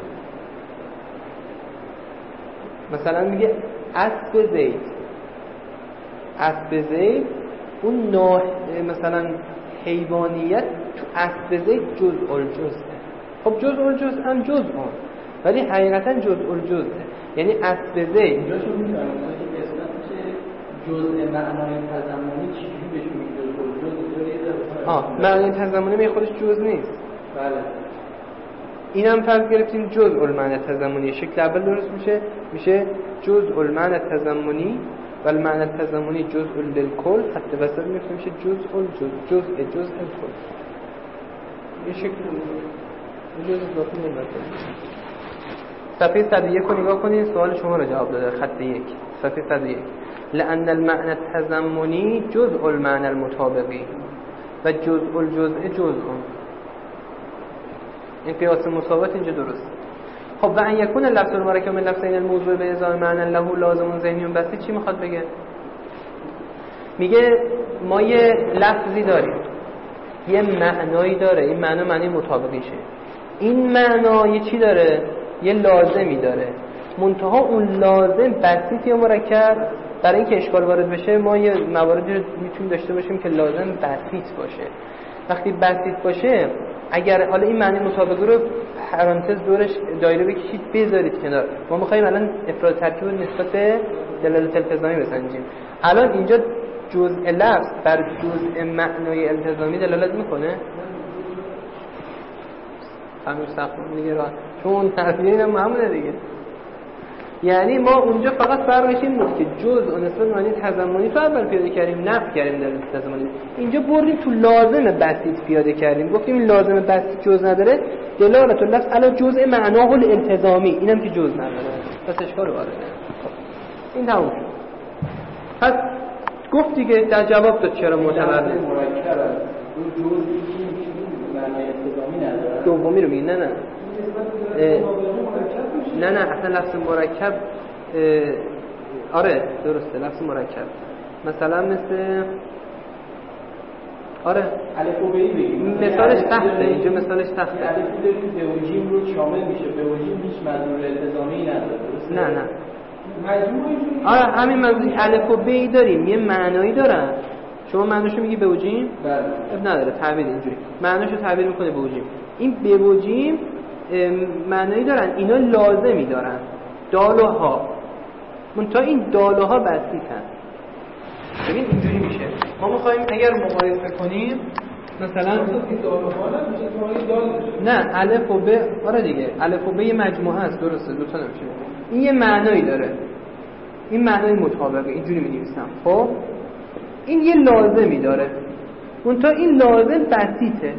مثلا میگه اسب زید، اسب زید اون نوع مثلا حیوانیت تو اسب زید جزء الجزء. خب جزء الجزء هم جزء اون، ولی حقیقتا جزء الجزء. یعنی اسب زید اینجا شو میفهمم که جزء معنای تضمنی چیزی بهش میگه؟ معنای تضمنی می خودش جزء نیست. بله. اینم فرض گرفتیم جزء المعنی تضمنی. شکل اول درست میشه جزء المعنی تضمنی و المعنی التضمنی جزء للکل، خط وسط میشه جزء الجزء، جزء الکل. این شکل جزء اضافی نمیشه. صفحه 101 رو نگاه کنید، سوال شما رو جواب داده. خط 1 صفحه 101. لأن المعنى التضمني جزء المعنى المطابقي و جزء الجزء جزء. این قیاس مساوات اینجا درست. خب و ان یکون اللفظ المرکب من لفظین الموضوع به ازای معنی له لازم ذهنی بسیط چی میخواد بگه؟ میگه ما یه لفظی داریم، یه معنایی داره، این معنا معنی مطابقیشه. این معنا یه چی داره؟ یه لازمی داره. منتها اون لازم بسیط یا مرکب. برای اینکه اشکال وارد بشه ما یه مواردی رو میتونیم داشته باشیم که لازم بسیط باشه. وقتی بسیط باشه اگر حالا این معنی مطابقی رو پرانتز دورش دایره بکشید بذارید کنار، ما می‌خوایم الان افراد ترکیب نسبت به دلالت التزامی بسنجیم. الان اینجا جزء لفظ بر جزء معنای التزامی دلالت میکنه؟ همین سخت دیگه راه، چون ترتیب هم همونه دیگه. یعنی ما اونجا فقط فرقش این بود که جزء نسبت معنی تضمنی تو اول پیاده کردیم، نفی کردیم دلالت تضمنی. اینجا بردیم تو لازم بسیط پیاده کردیم، گفتیم این لازم بسیط جزء نداره، دلالت اللفظ علی جزء معناه الالتزامی، اینم که جزء نداره، پس اشکال وارده. این تموم شد. پس گفت دیگه در جواب داد چرا معتبر نیست. مرکب است. اون جزئی که معنی التزامی نداره. دومی رو میگن نه اصلا لفظ مرکب آره درسته لفظ مرکب مثلا مثل آره الف و بی بگیم مثالش سخته، اینجا مثالش سخته. الف داریم به و جیم رو شامل میشه، به و جیم هیچ مدلول التزامی نداره. نه آره همین منظور الف و بی داریم یه معنایی دارن، شما معناشو میگی به و جیم؟ بله نداره تعبیر اینجوری معناشو تعبیر میکنه به و جیم. این به و جیم معنایی دارن، اینا لازمی دارن، دال و ها، منتها این دال و ها بسیطن. ببین اینجوری میشه، ما میخوایم اگر مقایسه کنیم مثلا نه الف و ب، آره دیگه الف و ب یه مجموعه است، درسته دوتا نمیشه. این یه معنایی داره، این معنای مطابقه، اینجوری می‌نویسم. خب این یه لازمی داره، منتها این لازم بسیطه.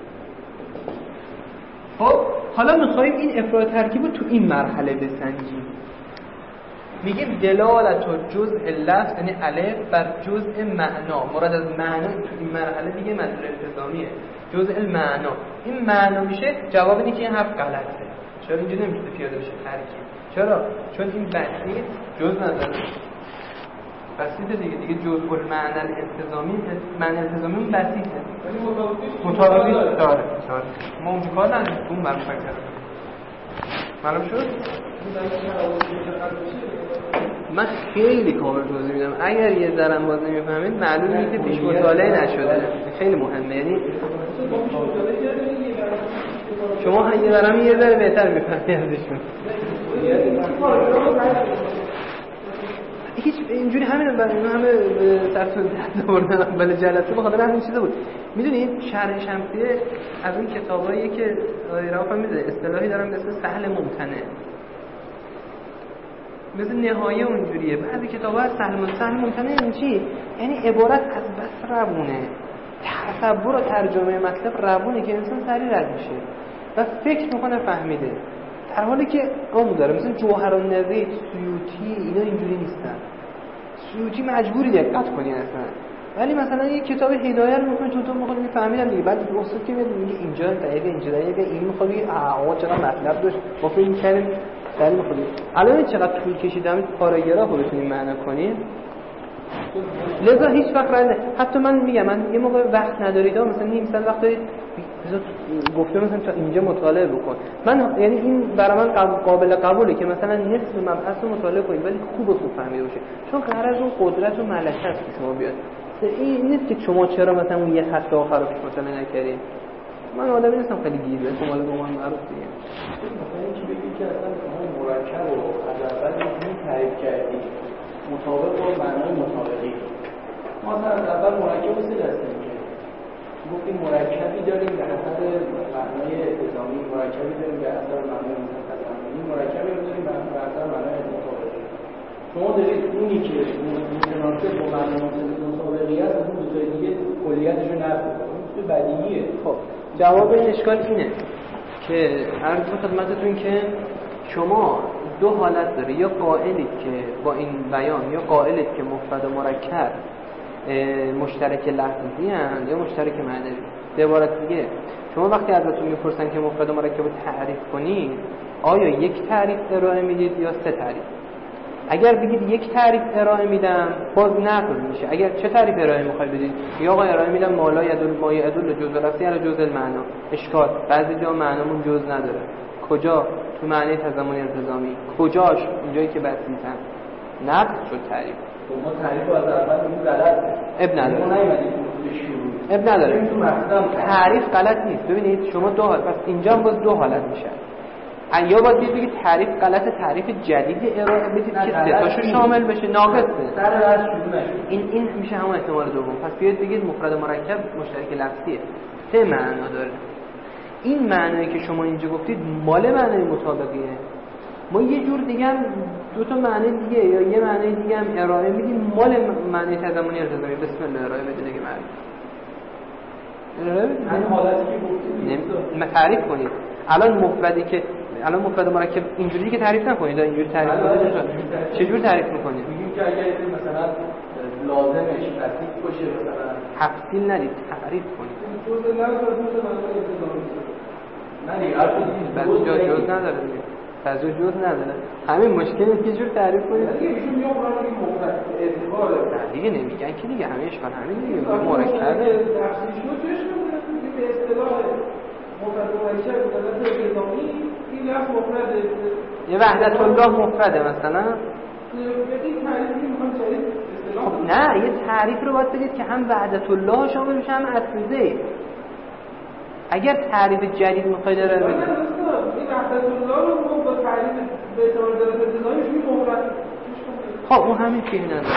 خب حالا میخوایم این افراد ترکیب رو تو این مرحله بسنجیم. میگیم دلالت و جزء لفظ یعنی الف بر جزء معنا، مراد از معنا تو این مرحله دیگه مدلول التزامیه، جزء المعنا. این معنا میشه جواب اینه که این حرف غلطه. چرا اینجوری نمیشه پیاده بشه ترکیب؟ چرا؟ چون این بسیط جزء نداره. بسیطه دیگه جزء المعنى الالتزامی، معنی التزامی بسیطه، مطابقی داره. ما اونجا کار نداریم، اون برام فکر کردم معلوم شد. من خیلی کامل توضیح میدم، اگر یه ذرم باز نمیفهمید معلومه که پیش مطالعه نشده. خیلی مهمه، یعنی شما یه ذره بهتر میفهمید ازشون. هیچ اینجوری همه سرتون درد آوردن اول جلسه به خاطر همین چیزا بود. میدونید شرح شمسیه از اون کتاباییه که رافع میده اصطلاحی دارن مثل سهل ممتنع، مثل نهایه اونجوریه. بعضی کتابا از سهل ممتنع یعنی چی؟ یعنی عبارت از بس روونه، تصور و ترجمه مطلب روونه که انسان سریع رد میشه و فکر میکنه فهمیده، در حالی که آمون داره. مثلا جوهرالنظیر، سیوطی، اینا اینجوری نیستن. سیوطی مجبوری دقت کنی اصلا، ولی مثلا یه کتاب هدایه رو میخونی چون تو میخوای میفهمیدن دیگه. بعد استاد که میگه اینجا دقیقه این میخواد آقا چقدر مطلب داشت، ما فکر می‌کردیم دلیل می‌خونیم. الان چقدر طول کشیدم پاراگراف رو بتونیم معنا کنیم، لذا هیچ وقت رنده. حتی من میگم من یه موقع وقت ندارید، مثلا نیم ساعت وقت دارید، گفته مثلا تا اینجا مطالعه بکن. من یعنی این برای من قابل قبوله که مثلا نصف مبحث رو مطالعه کنید ولی خوب فهمیده باشه، چون قرار اون قدرت و ملکه است که شما بیاد. این نیست که شما چرا مثلا اون یه خط آخر رو مطالعه نکردید. من آدمی نیستم خیلی گیره، شما به من معروف دیگه. مثلا اینکه بگی که اصلا شما مرکب رو از اول این تعریف کردی مطابق با معنای مطابقی. ما از اول مرکب رو 3 دسته می‌کنیم. گفتیم مرکبی داریم به حسب معنای التزامی، مرکبی داریم به حسب معنای متضمنی، مرکبی داریم به حسب معنای مطابقی. شما دارید اونی که متناسب با معنای مطابقی است از اون دو تا دیگه کلیتش رو نفی کنید. تو بدیهیه. خب جواب این اشکال اینه که عرض به خدمتتون که شما دو حالت داره، یا قائلید که با این بیان، یا قائلید که مفرد و مرکب مشترک لفظی هستند یا مشترک معنوی. به عبارت دیگه شما وقتی ازتون میپرسن که مفرد و مرکب رو تعریف کنید، آیا یک تعریف ارائه میدید یا 3 تعریف؟ اگر بگید یک تعریف ارائه میدم باز نقض میشه. اگر چه تعریف ارائه میخواید بدید؟ یا آقا ارائه میدم مالا یدل ما یدل جزء لفظی علی جزء المعنا. اشکال، بعضی جا معنامون جزء نداره. کجا؟ تو معنی تضمنی التزامی. کجاش؟ اونجایی که بسیطن نقض شد تعریف. ما تعریف رو از اول میگیم غلطه. اب نداره. ما نمیدیم تو شروع. اب نداره. تعریف غلط نیست. ببینید شما دو حالت، پس اینجا باز دو حالت میشه. یا باید بگید تعریف غلط، تعریف جدید ارائه بدید که 3 تاشو شامل بشه، ناقصه. سر از شروع نشه. این میشه همون احتمال دوم. پس بیاید بگید مفرد مرکب مشترک لفظیه، 3 معنا داره. این معنایی که شما اینجا گفتید مال معنای مطابقیه. ما یه جور دیگه هم 2 تا معنی دیگه یا یه معنی دیگه هم ارائه میدیم مال معنی تضمنی التزامی. بسم الله ارائه بدید دیگه معلوم. ارائه بدید. همین حالتی که گفتید تعریف کنید. الان مفرد مرکب اینجوری که تعریف نکنید، اینجوری تعریف کنید. چه جور تعریف میکنید؟ میگیم که اگر مثلا لازمش تفصیل باشه، مثلا تفصیل ندید، تعریف کنید. جزء لفظ و جزء معنای التزامی. نه دیگه هر چیزی بعضی جا جز نداره دیگه. بعضی جا جز نداره. همین مشکلی که جور تعریف کنید. دیگه ایشون میگه اون مفرد اعتبار دیگه نمیگن که دیگه همه اشکال همین دیگه مرکبه. تفصیل شد چش میگه به اصطلاح مفرد مرکب دولت التزامی این لفظ مفرد یه وحدت الله مفرده مثلا. این تعریفی میخوام جدید اصطلاح. خب نه، یه تعریف رو باید بگید که هم وحدت الله شامل میشه هم افروزه. اگر تعریف جدید میخواید ارائه بدید، این وحدت الله رو با تعریف به اعتبار دولت التزامی میشه مفرد. خب اون همین فیه نظر.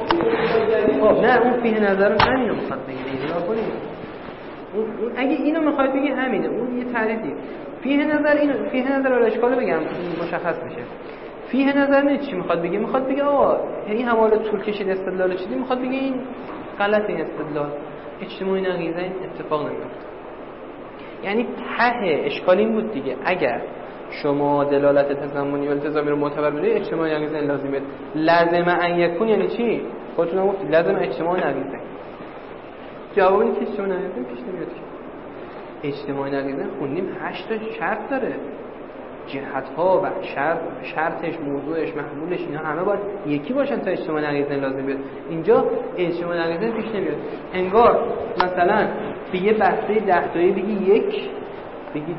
خب نه اون فیه نظر همین رو میخواد بگید. اجرا کنید. اگه اینو میخواید بگی همینه، اون یه تعریفی. فیه نظر رو اشکال بگم مشخص میشه. فیه نظر نه چی میخواد بگه؟ میخواد بگه آقا این حواله طول کشید استدلال چیزی، میخواد بگه این غلط، این استدلال اجتماعی نقیضه، این اتفاق نمیفته. یعنی ته اشکال این بود دیگه، اگر شما دلالت تضمنی و التزامی رو معتبر بدید اجتماعی نقیضه لازمه. لازم ان یکون یعنی چی؟ خودتون هم گفتید لازم اجتماعی نقیضه. جواب این که اجتماعی نقیضه پیش نمیاد که اجتماعی نقیضه خوندیم 8 تا شرط داره. جهت‌ها و شرطش، موضوعش، محمولش، اینا همه باید یکی باشن تا اجتماع نقیضین لازم بیاد. اینجا اجتماع نقیضین پیش نمیاد. انگار مثلا به یه بسته 10 تایی بگی 1 بگی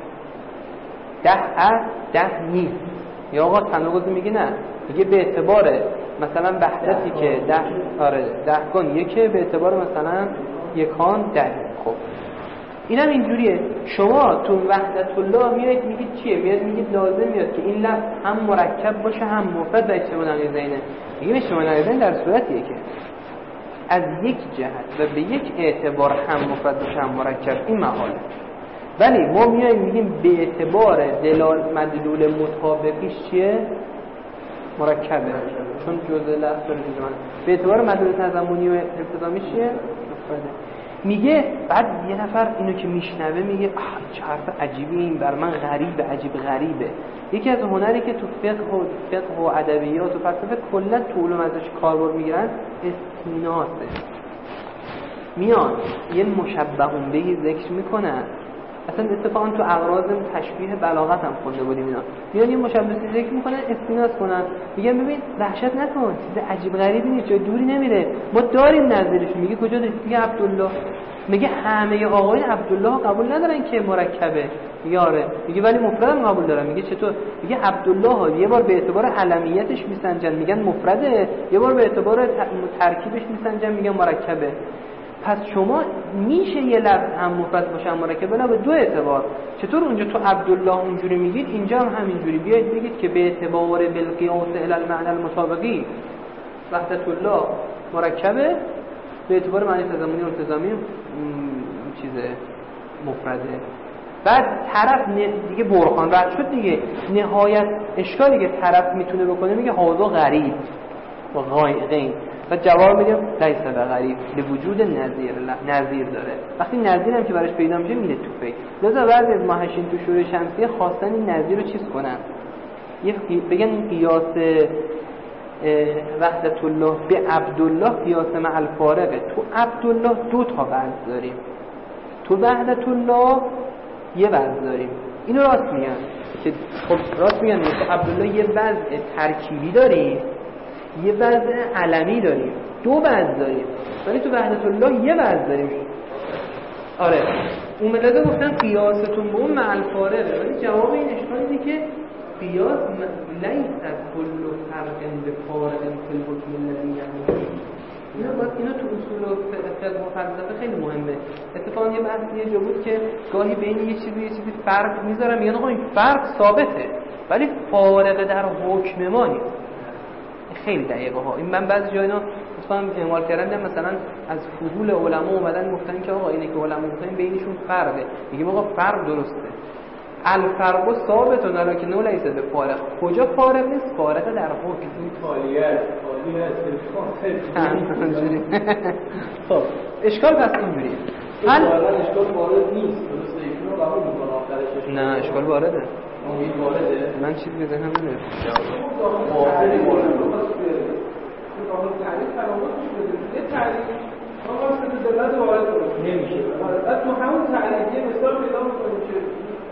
10 هست 10 نیست، یا آقا تناقض میگه نه، میگه به اعتبار مثلا وحدتی که 10 گان 1 به اعتبار مثلا 1 10. خب اینم اینجوریه. شما تو وحدت الله میایید میگید چیه؟ میگید لازم میاد که این لفظ هم مرکب باشه هم مفرد و اجتماع نقیضینه. میگیم اجتماع نقیضین در صورتیه که از یک جهت و به یک اعتبار هم مفرد باشه هم مرکب، این محاله. ولی ما میاییم میگیم به اعتبار مدلول مطابقیش چیه؟ مرکبه، چون جزء لفظ داره جزء من. به اعتبار مدلول تضمنی و التزامیش چیه؟ مفرده. میگه بعد یه نفر اینو که میشنوه میگه چه حرف عجیبی، این بر من غریبه، عجیب غریبه. یکی از هنری که تو فقه و ادبیات و فلسفه کلا تو علوم ازش کاربرد میگیرن استیناسه. میان یه مشبه بهی ذکر میکنن، اصلا اتفاقا تو اغراض تشبیه بلاغت هم خونده بودیم اینا. میان یه مشبه ذکر میکنن، استیناس کنن، میگن ببین وحشت نکن، چیز عجیب غریبی نیست، جای دوری نمیره، ما داریم نظرش. میگه کجا دارید؟ میگه عبدالله. میگه همه آقایون عبدالله قبول ندارن که مرکبه. میگه آره. میگه ولی مفردم قبول دارن. میگه چطور؟ میگه عبدالله یه بار به اعتبار علمیتش میسنجن میگن مفرده، یه بار به اعتبار ترکیبش میسنجن میگن مرکبه. پس شما میشه یه لفظ هم مفرد باشه هم مرکب، بنا به دو اعتبار. چطور اونجا تو عبدالله اونجوری میگید، اینجا هم همینجوری بیاید بگید که به اعتبار بالقیاس الی المعنى المطابقی وحدت الله مرکبه، به اعتبار معنی تضمنی و التزامی چیز مفرده. بعد طرف دیگه برهان رد شد دیگه، نهایت اشکالی که طرف میتونه بکنه میگه هذا غریب و غایقین، و جواب میدیم لیس بغریب، به وجود نظیر داره. وقتی نظیر هم که براش پیدا میشه میره تو فکر. لذا بعضی از ماهشین تو شروع شمسیه خواستن این نظیر رو چیز کنن، بگن قیاس وحدت الله به عبدالله قیاس مع الفارقه. تو عبدالله 2 تا وضع داریم، تو وحدت الله یه وضع داریم. اینو راست میگن که خب راست میگن تو عبدالله یه وضع ترکیبی داریم، یه وضع علمی داریم، 2 وضع داریم، ولی تو وحدت الله یه وضع داریم. آره اون ملت گفتن قیاستون به اون مع الفارقه، ولی جواب این اشکال اینه که قیاس لیس کل فرق به فارق فی الحکم الذی یعنی. اینا تو اصول فقه و فلسفه خیلی مهمه. اتفاقا یه بحث یه جا بود که گاهی بین یه چیزی فرق میذارم، میگن آقا این فرق ثابته ولی فارق در حکم ما نیست. خیلی دقیقه ها. این من بعضی جا اینا اتفاقا اعمال کردم، مثلا از فضول علما اومدن گفتن که آقا اینه که علما گفتن بینشون فرقه، میگیم آقا فرق درسته، الفرق ثابت و لکن لیس به فارق. کجا فارق نیست؟ فارق در حکم. این تالیه خب اشکال پس اینجوریه. اشکال وارد نیست، درسته؟ ایشون رو قبول میکنه آخرش. نه اشکال وارده. این وارده. من چیزی به ذهنم نمیاد. وارد تعریف فراموش شده. یه تعریف ما واسه دلت وارد نمیشه. بعد تو همون تعریفیه مثال پیدا می‌کنی که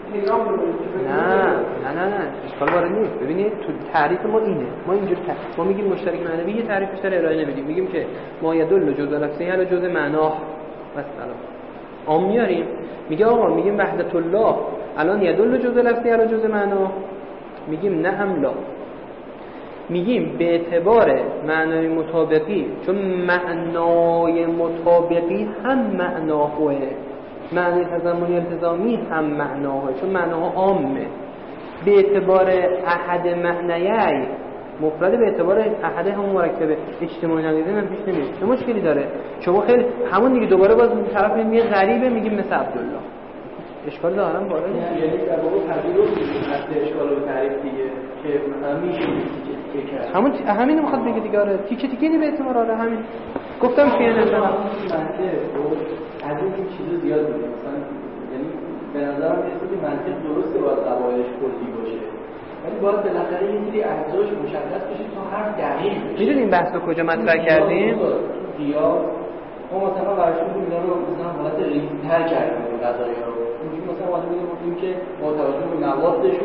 نه اشکال وارد نیست. ببینید تو تعریف ما اینه، ما اینجور ما میگیم مشترک معنوی، یه تعریف بیشتر ارائه نمیدیم، میگیم که ما یدل جزء لفظی علی جزء معنا مثلا عام میاریم. میگه آقا میگیم وحدت الله الان یدل جزء لفظی علی جزء معنا، میگیم نه هم لا، میگیم به اعتبار معنای مطابقی، چون معنای مطابقی هم معناهوه، معنی تضمنی التزامی هم معناهوه، چون معناها عامه. به اعتبار احد معنیی مفرد، به اعتبار احد هم مرکبه، اجتماعی نقیضین هم پیش نمیاد. چه مشکلی داره؟ شما خیلی همون دیگه دوباره باز طرف میگه غریبه، میگیم مثل عبدالله. اشکال دارم وارد نیست. یعنی در واقع تعبیر رو مثل اشکال و تعریف دیگه که میشه تیکه کرد. همین میخواد بگه دیگه. آره تیکه تیکه به اعتبار آره همین گفتم که نه منطق از این چیزا زیاد میشه. مثلا یعنی به نظرم میاد که منطق درسته باید قواعدش کلی باشه، ولی باید بالاخره یه سری اجزاش مشخص بشه تا هر دقیق بشه. میدونید این بحث رو کجا مطرح کردیم؟ قیاس ما مثلا براشون اینا رو مثلا حالت ریزتر کردیم قضایا رو. مثلا واسه میگیم که با توجه به موادشون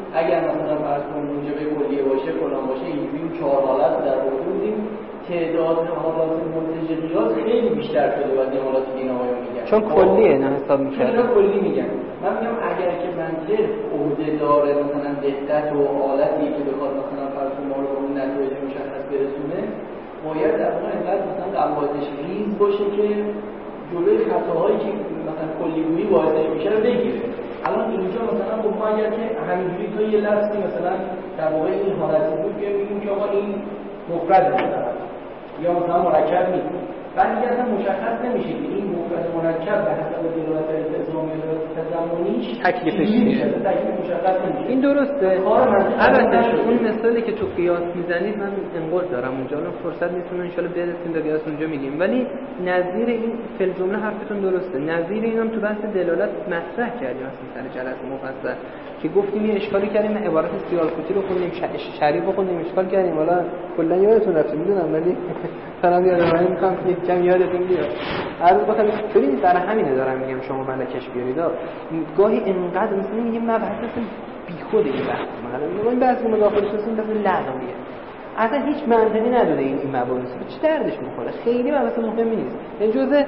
اگر مثلا فرض کنیم موجب کلیه باشه فلان باشه اینجوری 4 حالت در واقع بودیم تعداد حالات منتج قیاس خیلی بیشتر شده و این حالات دیگه نمایان میگن چون کلیه نه حساب می‌کنه. چون کلی میگن. من میگم اگر که منطق عهده داره مثلا دقت و آلتی که بخواد مثلا فرض کنیم ما رو به اون نتایج مشخص برسونه، باید در واقع اینقدر مثلا قواعدش ریز باشه که جلوی خطاهایی که مثلا کلیگویی باعثش میشه رو بگیره. الان اینجا مثلا خب ما اگر که همینجوری تو یه لفظی مثلا در واقع این حالتی بود بگیم که آقا این مفرد مثلا یا مثلا مرکب نیست، بعد دیگه اصلا مشخص نمیشه که این مفرد مرکب به حسب دلالت التزامی یا تضمنیش تکلیفش میشه، تکلیف مشخص نمیشه. این درسته. البته اون مثالی که تو قیاس میزنید من انقل دارم اونجا، الان فرصت میتونه ان شاءالله برسیم به قیاس اونجا میگیم، ولی نظیر این فل جمله حرفتون درسته. نظیر اینم تو بحث دلالت مطرح کردیم مثلا سر جلسه مفصل که گفتیم یه اشکالی کردیم، عبارت سیالکوتی رو خوندیم، شریف رو خوندیم، اشکال کردیم. حالا کلا یادتون رفت میدونم ولی سلام یادم میکنم که یک کم یادتون بیاد. عرض بخوام ببینید برای همینه دارم میگم شما ملکش بیارید. گاهی انقدر مثلا میگیم مبحث اصلا بیخود این بحث مثلا این بحث مداخلش اصلا بحث لغویه، اصلا هیچ منطقی نداره این مباحث، چه دردش میخوره، خیلی مبحث مهمی نیست، این جزء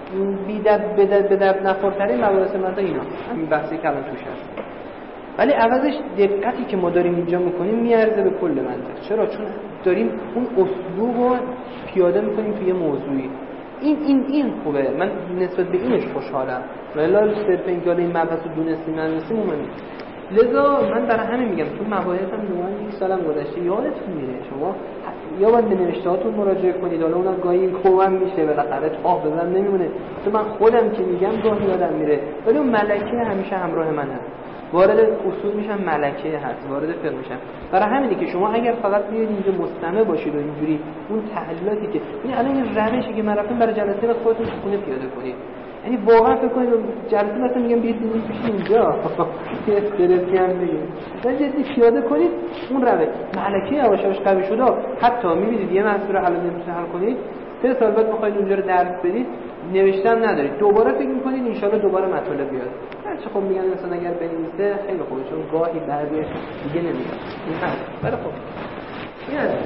به درد نخورترین مباحث منطق اینا همین بحثی که الان توش هست. ولی عوضش دقتی که ما داریم اینجا میکنیم میارزه به کل منطق. چرا؟ چون داریم اون اسلوب رو پیاده میکنیم توی موضوعی. این خوبه، من نسبت به اینش خوشحالم. ولی صرف اینکه این مبحث رو دونستیم من نیستیم مهمه. لذا من برای همین میگم تو مباحثم نوعا یک سالم گذشته یادتون میره شما یا باید به نوشتهاتون مراجعه کنید، حالا اونم گاهی خوبم میشه بالاخره تا بزنم نمیمونه، تو من خودم که میگم گاهی یادم میره، ولی اون ملکه همیشه همراه من هست، وارد اصول میشم ملکه هست، وارد فقه میشم. برای همینه که شما اگر فقط بیاید اینجا مستمع باشید و اینجوری اون تحلیلاتی که یعنی الان این روشی که من رفتم برای جلسه خودتون خونه پیاده کنید، یعنی واقعا فکر کنید جلسه مثلا میگم بیاید پیش اینجا یه استرسی هم بگیم مثلا جدی پیاده کنید اون روش ملکه یواش یواش قوی شده. حتی میبینید یه مسئله رو الان نمیتونید حل کنید، 3 سال بعد بخواید اونجا رو درس بدید نوشتن ندارید، دوباره فکر می‌کنید ان شاءالله دوباره مطالب بیاد. هرچی خب میگن مثلا اگر بنویسه خیلی خوبه، چون گاهی بعضی دیگه نمیاد این هست. ولی خب این هست.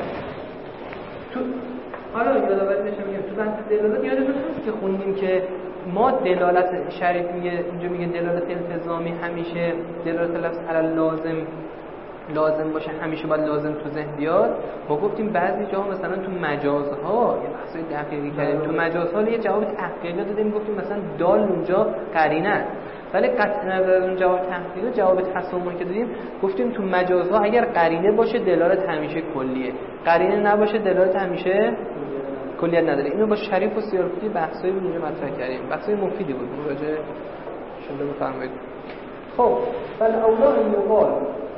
تو حالا یادآوری بشه میگم تو بحث دلالت یادتون هست که خوندیم که ما دلالت شریف میگه اینجا میگه دلالت التزامی همیشه دلالت لفظ علی لازم باشه، همیشه باید لازم تو ذهن بیاد. ما گفتیم بعضی جاها مثلا تو مجازها یه بحثای دقیقی کردیم، تو مجازها یه جواب تحقیقی دادیم، گفتیم مثلا دال اونجا قرینه است، ولی قطع نظر اون جواب تحقیقی جواب تصمیم که دادیم گفتیم تو مجازها اگر قرینه باشه دلالت همیشه کلیه، قرینه نباشه دلالت همیشه کلیت نداره. اینو با شریف و سیالکوتی بحثایی بود اونجا مطرح کردیم، بحثای مفیدی بود، مراجعه انشالله بفرمایید. خب فالاولا ان یقال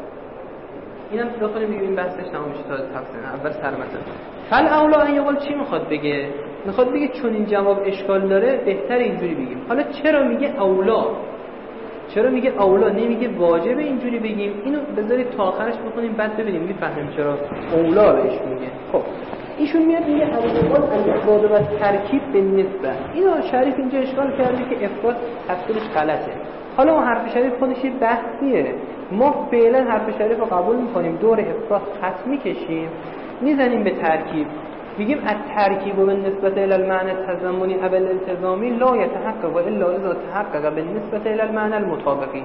اینم داخل میگیم این بحثش تمام میشه تا تفصیل اول سر مثلا فالاولا ان یقال چی میخواد بگه؟ میخواد بگه چون این جواب اشکال داره بهتر اینجوری بگیم. حالا چرا میگه اولا؟ چرا میگه اولا نمیگه واجب اینجوری بگیم؟ اینو بذارید تا آخرش بخونیم بعد ببینیم میفهمیم چرا اولا بهش میگه. خب ایشون میاد میگه اول الافراد و ترکیب به نسبت. اینو شریف اینجا اشکال کرده که افراد تفسیرش غلطه. حالا اون حرف شریف خودش یه بحثیه، ما فعلا حرف شریف رو قبول میکنیم، دور افراد خط میکشیم میزنیم به ترکیب، میگیم الترکیب بالنسبه الى المعنى التضمنی او الالتزامی لا يتحقق الا اذا تحقق بالنسبه الى المعنى المطابقی.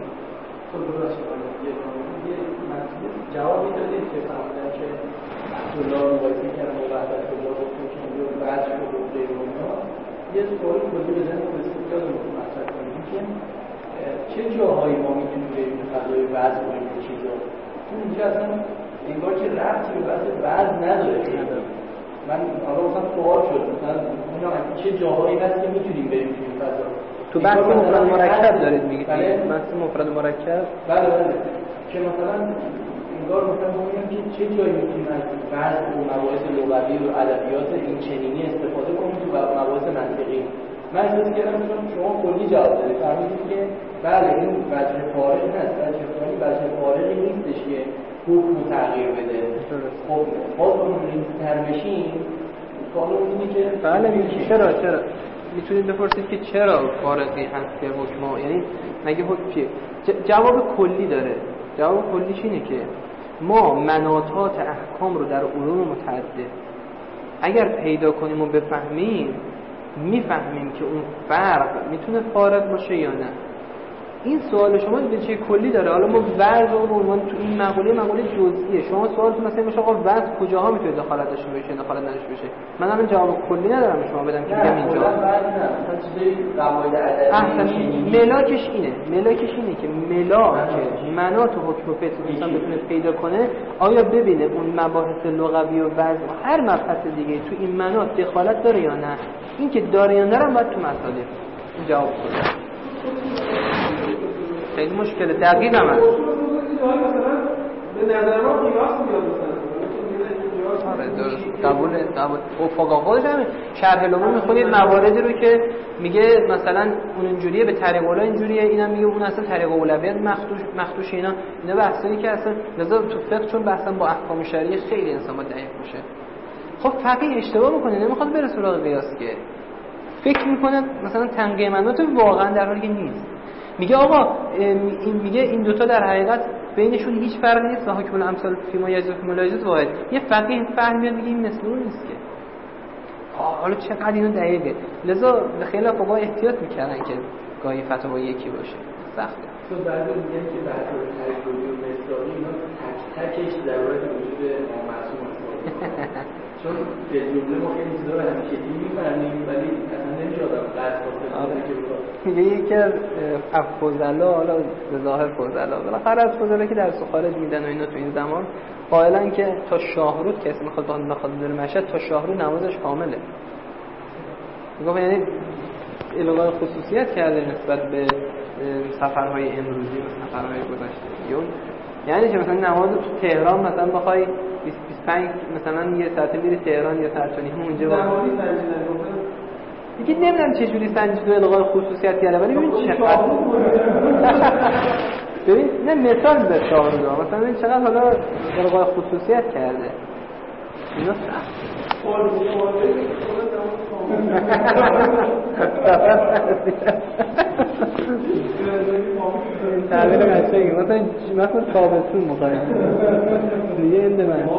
جوابی دادید که فرمودن که اصولا مقایسه کردن با وحدت الله و که بعد شد و غیرها یه سوال کلی بزنید و استفاده رو مطرح کنیم که چه جاهایی ما میتونیم بریم فضای وضع کنیم به چیزا. اونجا اصلا انگار که ربطی به وضع نداره. من حالا مثلا سوال شد مثلا چه جاهایی هست که میتونیم بریم توی فضا. تو بحث مفرد مرکب دارید میگید. بحث مفرد مرکب. بله که مثلا انگار مثلا میگم که چه جایی میتونیم از بعض مباحث لغوی و ادبیات این چنینی استفاده کنیم تو مباحث منطقی. من احساس کردم چون شما کلی جواب دادید فهمیدید که بله این وجه فارغ هست، وجه فارغی نیستش که حکم تغییر بده. خب باز اون ریزتر بشیم سوال اینه که بله چرا میتونید بپرسید که چرا فارغی هست که حکم، یعنی مگه حکم چیه؟ جواب کلی داره. جواب کلیش اینه که ما مناطات احکام رو در علوم متعدد اگر پیدا کنیم و بفهمیم، میفهمیم که اون فرق میتونه فارق باشه یا نه. این سوال شما به چه کلی داره. حالا ما وضع و عنوان تو این مقوله جزئیه. شما سوالتون مثلا میشه آقا وضع کجاها میتونه دخالت داشته باشه، دخالت نداشته باشه. من همین جواب کلی ندارم شما بدم که بگم اینجا. مثلا چیزای قواعد ادبی ملاکش اینه که ملاک مناط و حکم و فطر انسان بتونه پیدا کنه، آیا ببینه اون مباحث لغوی و وضع و هر مبحث دیگه تو این مناط دخالت داره یا نه. این که داره یا نه رو باید تو مسائل جواب بده. خیلی مشکله، دقیق هم هست. مثلا به نظر ما قیاس میاد مثلا قبول افاق خودش همین شرح لغوی میخونید مواردی رو که میگه مثلا اون اینجوریه به طریق اولا اینجوریه، اینم میگه اون اصلا طریق اولویت مخدوش اینا بحثایی که اصلا لذا تو فقه چون بحثا با احکام شرعی خیلی انسان با دقیق میشه. خب فقیه اشتباه میکنه، نمیخواد بره سراغ قیاس که فکر میکنه مثلا تنقیه مناط واقعا در حالی که نیست. میگه آقا میگه این دوتا در حقیقت بینشون هیچ فرقی نیست و حکم الامثال فیما یجوز فیما لا یجوز واحد. یه فقیه فهم میاد میگه این مثل اون نیست که. حالا چقدر اینو دقیقه. لذا خیلی فقها احتیاط میکردن که گاهی فتوا یکی باشه. سخته. چون بعضی میگن که بحث تجربی و مصداقی اینا تک تکش ضرورت وجود معصوم است. چون به جمله ما این چیزا رو همیشه می‌فهمیم ولی اصلا نمیشه آدم قصد کنه. میگه یکی از فضلا، حالا به ظاهر فضلا، بالاخره از فضلا که در سخالت میدن و اینا تو این زمان قائلن که تا شاهرود کسی میخواد در مشهد تا شاهرود نمازش کامله. میگه یعنی الغای خصوصیت کرده نسبت به سفرهای امروزی و سفرهای گذشته. یعنی که مثلا نماز تو تهران مثلا بخوای 25 مثلا یه ساعت میری تهران یا ساعت و نیم اونجا زمانی سنجیدن دیگه نمیدونم چه جوری سنجیده الغای خصوصیت کرده ولی ببین چقدر ببین نه مثال به شاهرود مثلا ببین چقدر حالا الغای خصوصیت کرده اینا تعبیر قشنگه مثلا تابستون مقایم دیگه این من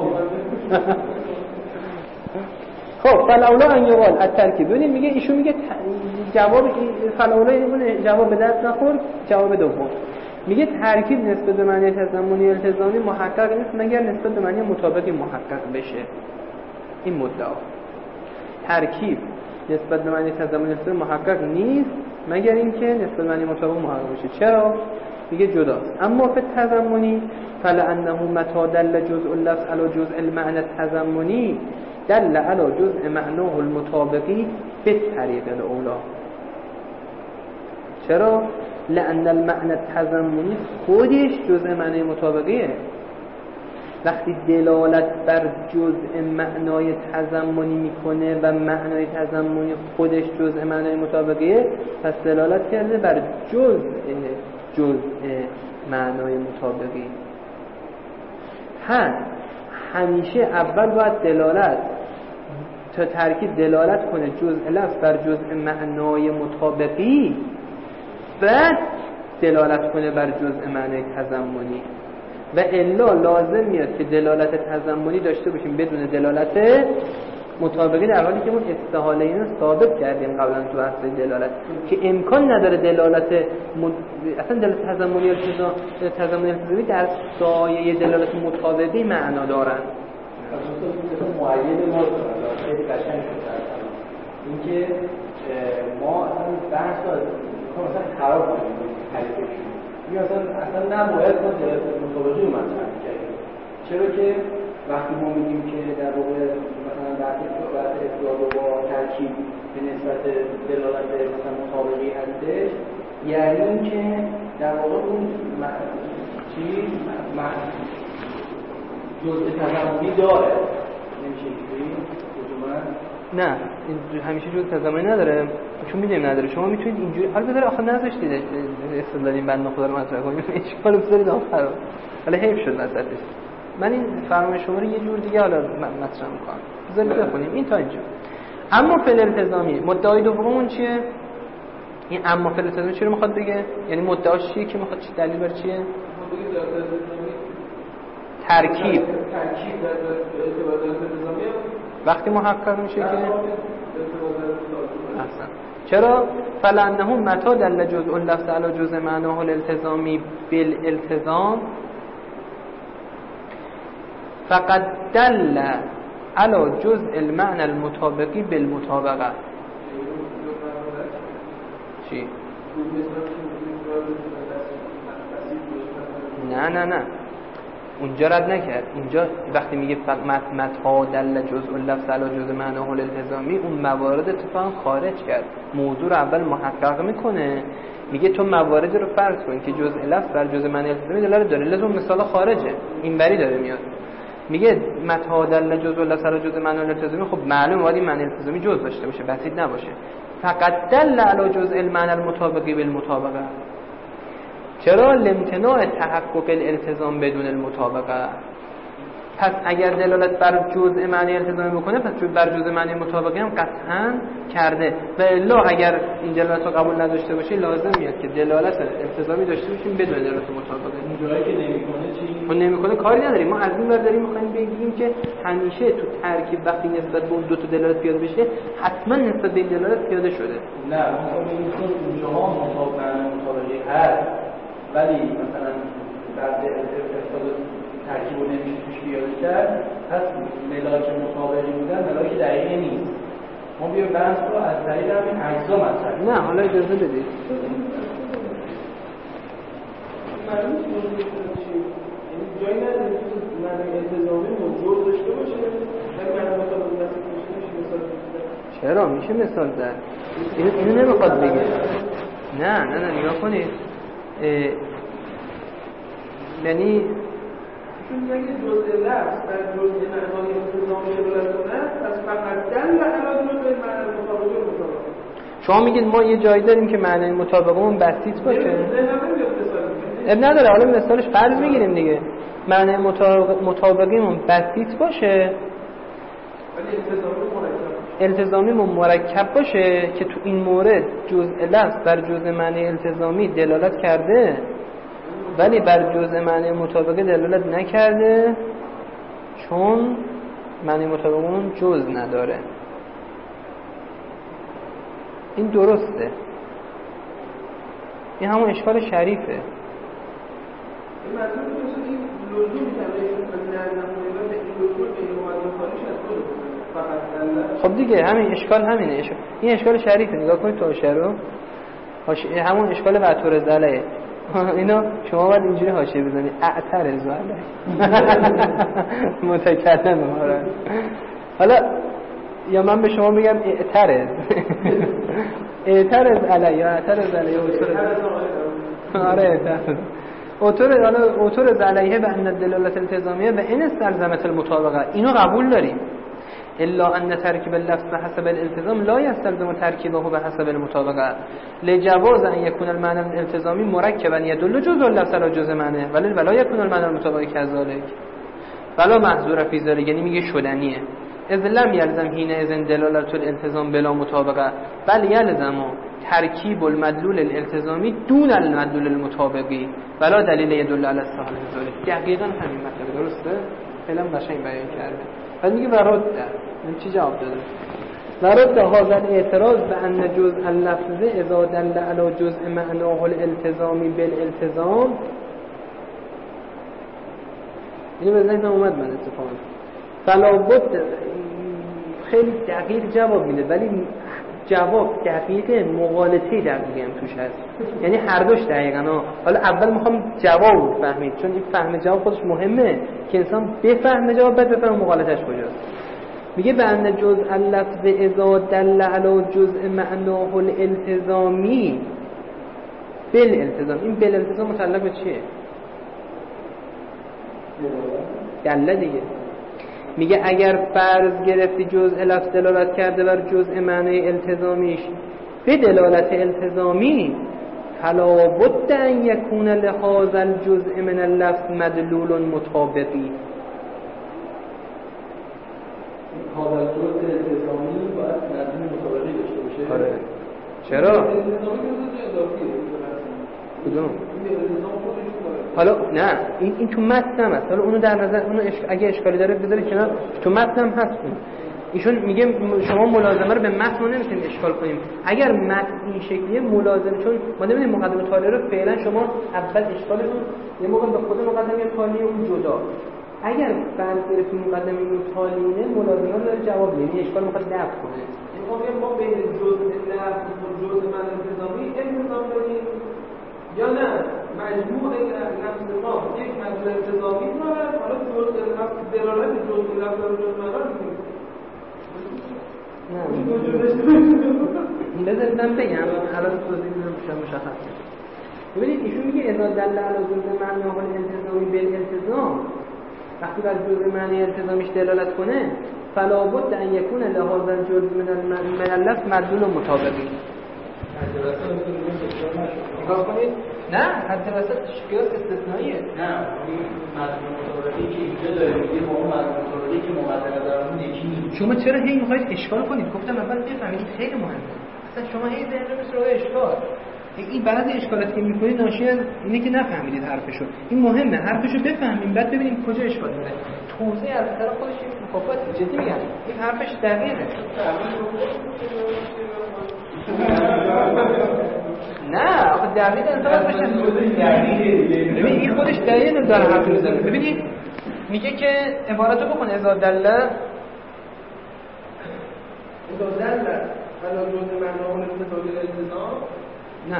خب فلاولا ان یقال الترکیب. ببینید میگه ایشون میگه جواب فلاولا این جواب به دست نخورد. جواب دوم میگه ترکیب نسبت به معنی تضمنی التزامی محقق نیست مگر نسبت به معنی مطابقی محقق بشه. این مدعا ترکیب نسبت به معنی تضمنی التزامی محقق نیست مگر اینکه نسبت به معنی مطابق محقق بشه. چرا؟ میگه جداست. اما فی التضمنی فلانه متى دل جزء اللفظ على جزء المعنى التضمنی دل على جزء معناه المطابقی بالطریق الاولی. چرا؟ لأن المعنى التضمنی خودش جزء معنی مطابقیه. وقتی دلالت بر جزء معنای تضمنی میکنه و معنای تضمنی خودش جزء معنای مطابقیه پس دلالت کرده بر جزء معنای مطابقی. همیشه اول باید دلالت تا ترکیب دلالت کنه جزء لفظ بر جزء معنای مطابقی بعد دلالت کنه بر جزء معنای تضمنی و الا لازم میاد که دلالت تضمنی داشته باشیم بدون دلالت مطابقی در حالی که ما استحاله اینو ثابت کردیم قبلا تو بحث دلالت که امکان نداره دلالت اصلا دلالت تضمنی التزامی در سایه دلالت مطابقی معنا دارن. اصلا معید ما خیلی قشنگ شد اینکه ما اصلا بحث مثلا خراب کنیم تعریفش یا اصلا نباید ما دلالت مطابقی رو مطرح کنیم. چرا که وقتی ما میگیم که در واقع مثلا بحث افراد با ترکیب به نسبت دلالت مثلا مطابقی هستش یعنی اینکه در واقع اون چیز جزء تضمنی داره. نمیشه اینجوری نه این همیشه جزء تضمنی نداره چون میدونیم نداره. شما میتونید اینجوری حالا بذاره آخه نذاشتید استدلال این بنده خدا رو مطرح کنیم اشکال بذارید آخر حالا حیف شد وسطش. من این فرمایش شما رو یه جور دیگه حالا مطرح میکنم بذارید بخونیم این تا اینجا. اما فعل التزامی مدعای دوممون چیه؟ این اما فعل التزامی چی رو میخواد بگه؟ یعنی مدعاش چیه که میخواد چی دلیل بر چیه؟ بگید در التزامی ترکیب در ارتباط التزامی وقتی محقق میشه که احسن. چرا؟ فلانه متى دل جزء اللفظ على جزء معناه الالتزامی بالالتزام فقد دل على جزء المعنى المطابقی بالمطابقه. چی؟ نه اونجا رد نکرد. اونجا وقتی میگه متى دل جزء اللفظ على جزء معناه الالتزامی اون موارد اتفاقا خارج کرد. موضوع رو اول محقق میکنه، میگه تو موارد رو فرض کن که جزء لفظ بر جزء معنی التزامی دلالت داره، لازم مثال خارجه این بری داره میاد. میگه متى دل جزء اللفظ على جزء معنی الالتزامی، خب معلومه باید این معنی التزامی جزء داشته باشه، بسیط نباشه. فقط دل على جزء المعنى المطابقی بالمطابقه. چرا؟ لامتناع تحقق الالتزام بدون المطابقه. پس اگر دلالت بر جزء معنی التزامی بکنه پس بر جزء معنی مطابقی هم قطعا کرده. و الا اگر این دلالت رو قبول نداشته باشه لازم میاد که دلالت التزامی داشته باشیم بدون دلالت مطابقه. اون جایی که نمیکنه چی؟ اون نمیکنه کاری نداریم. ما از این ور داریم میخوایم بگیم که همیشه تو ترکیب وقتی نسبت به اون دو تا دلالت پیاده بشه حتما نسبت به این دلالت پیاده شده. نه ما میگیم اونجاها مطابقی هست ولی مثلا بعد ارتباط ترکیب رو نمیشه توش بیاده کرد، پس ملاک مطابقی بودن ملاک دقیقی نیست. ما بیا بحث رو از طریق همین اجزا مطرح. نه حالا اجازه بدید. معلوم نیست یعنی جایی نداره که معنی التزامی موجود داشته باشه ولی معنی مطابقی داشته باشه مثال بزنید. چرا میشه مثال زد؟ اینو نمیخواد بگه. نه نگاه کنید. یعنی چون میگه جزء لفظ در جزء معنای التزامی دلالت کنه پس فقط دل علی جزء معنی مطابقه. شما میگید ما یه جایی داریم که معنی مطابقمون بسیط باشه. اب نداره، حالا مثالش فرض میگیریم دیگه. معنی مطابقیمون بسیط باشه التزامیمون مرکب باشه که تو این مورد جزء لفظ بر جزء معنی التزامی دلالت کرده ولی بر جزء معنی مطابقه دلالت نکرده چون معنی مطابقمون جزء نداره. این درسته. این همون اشکال شریفه. این مطلب مثل این لزوم خب دیگه همین اشکال همینه. این اشکال شریفه. نگاه کنید تو حاشیه رو. همون اشکال وتور زله. اینا شما باید اینجوری حاشیه بزنید اعترض علیه متکلم آره. حالا یا من به شما میگم اعترض اعترض علیه یا اعترض علیه آره اعترض علیه به ان دلالت التزامیه و این استلزمت المطابقه. اینو قبول داریم. الا ان ترکیب اللفظ بحسب الالتزام لا يستلزم ترکیبه بحسب المطابقه لجواز ان يكون المعنى الالتزامي مركبا يدل جزء اللفظ على جزء معنى ولا يكون المعنى المطابق كذلك ولا محذور في ذلك. یعنی میگه شدنیه. اذ لم يلزم حينئذ دلالة الالتزام بلا مطابقه بل يلزم ترکیب المدلول الالتزامی دون المدلول المطابقی ولا دلیل يدل على استحاله ذلك. دقیقاً همین مطلب درسته. خیلی قشنگ بیان کرده. بعد میگه ورد این چی جواب داده؟ ورد هذا الاعتراض بان جزء اللفظ اذا دل على جزء معناه الالتزامی بالالتزام. اینو به ذهنم اومد من اتفاقا. فلا بد خیلی دقیق جواب میده ولی جواب دقیقه مغالطه دقیقه هم توش هست. یعنی هر دوش دقیقاً. حالا اول میخوام جواب فهمید چون این فهم جواب خودش مهمه که انسان بفهمه جواب بعد بفهمه مغالطش کجاست. میگه به ان جزء اللفظ اذا دل علی جزء معناه الالتزامی بالالتزام. این بالالتزام متعلق به چیه؟ دل دیگه. میگه اگر فرض گرفتی جزء لفظ دلالت کرده بر جزء معنی التزامیش به دلالت التزامی فلا بد ان یکون لهذا الجزء من اللفظ مدلول مطابقی. هذا الجزء التزامی باید مدلول مطابقی داشته باشه. آره. چرا؟ التزامی جزء اضافیه. کدوم؟ این التزام خودش داره. حالا نه این تو متن هم هست، حالا اونو در نظر اونو اگه اشکالی داره بذارید کنار، تو متن هم هست اون. ایشون میگه شما ملازمه رو به متن نمیتونید اشکال کنیم. اگر متن این شکلیه ملازمه، چون ما نمیدونیم مقدمه تالیه رو فعلا شما اول اشکالتون یه موقع به خود مقدمه تالیه اون جدا. اگر فرض گرفتیم مقدمه این تالیه ملازمه رو داره جواب میده، این اشکال میخواد دفع کنه. ما بین جزء لفظ و جزء معنی التزامی انتظام داریم یا نه مجموع لفظ ما یک مجموع التزامی دارد، حالا جزء لفظ دلالت جزء لفظ و جزء معنی رو می‌کنیم. نه بذارید بگم الان توضیح میدم مشخص کنم. ببینید ایشون میگه اذا دل علی جزء معنی الالتزامی بالالتزام، وقتی بر جزء معنی التزامیش دلالت کنه فلا بد ان یکون لهذا الجزء من اللفظ مدلول مطابقی. نگاه کنید نه حد وسط قیاس استثنائیه. نه این مدلول مطابقی که اینجا داره میگه با اون مدلول مطابقی که مقدمه دارن یکی نیست. شما چرا هی میخواید اشکال کنید؟ گفتم اول بفهمید خیلی مهمه. اصلا شما هی ذهن رو سراغ اشکال. این بعضی اشکالاتی که میکنید ناشی از اینه که نفهمیدید حرفشو. این مهمه حرفشو بفهمیم بعد ببینیم کجا اشکال داره. توضیح از طرف خودش مکافات جدی میگم. این حرفش دقیقه. نه آخه دقیق انصاف بشه. ببین این خودش دقیق داره حرف میزنه. ببینید میگه که عبارتو بکن اذا دل حالا جزء معنی التزامی الالتزام نه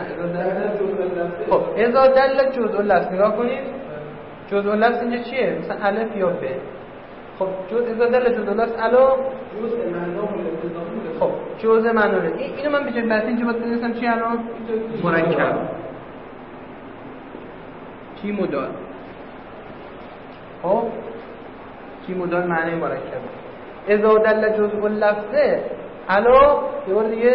اذا دل جزء اللفظ نگاه کنید جزء اللفظ اینجا چیه؟ مثلا الف یا ب. خب اذا دل جزء اللفظ الو جزء معنی الالتزامی. خب جزء معنی اینو من بجای بحث اینجا باید بنویسم چی الان؟ مرکب چی مدال. خب چی مدال معنی مرکب اذا دل جزء اللفظ الو یه بار دیگه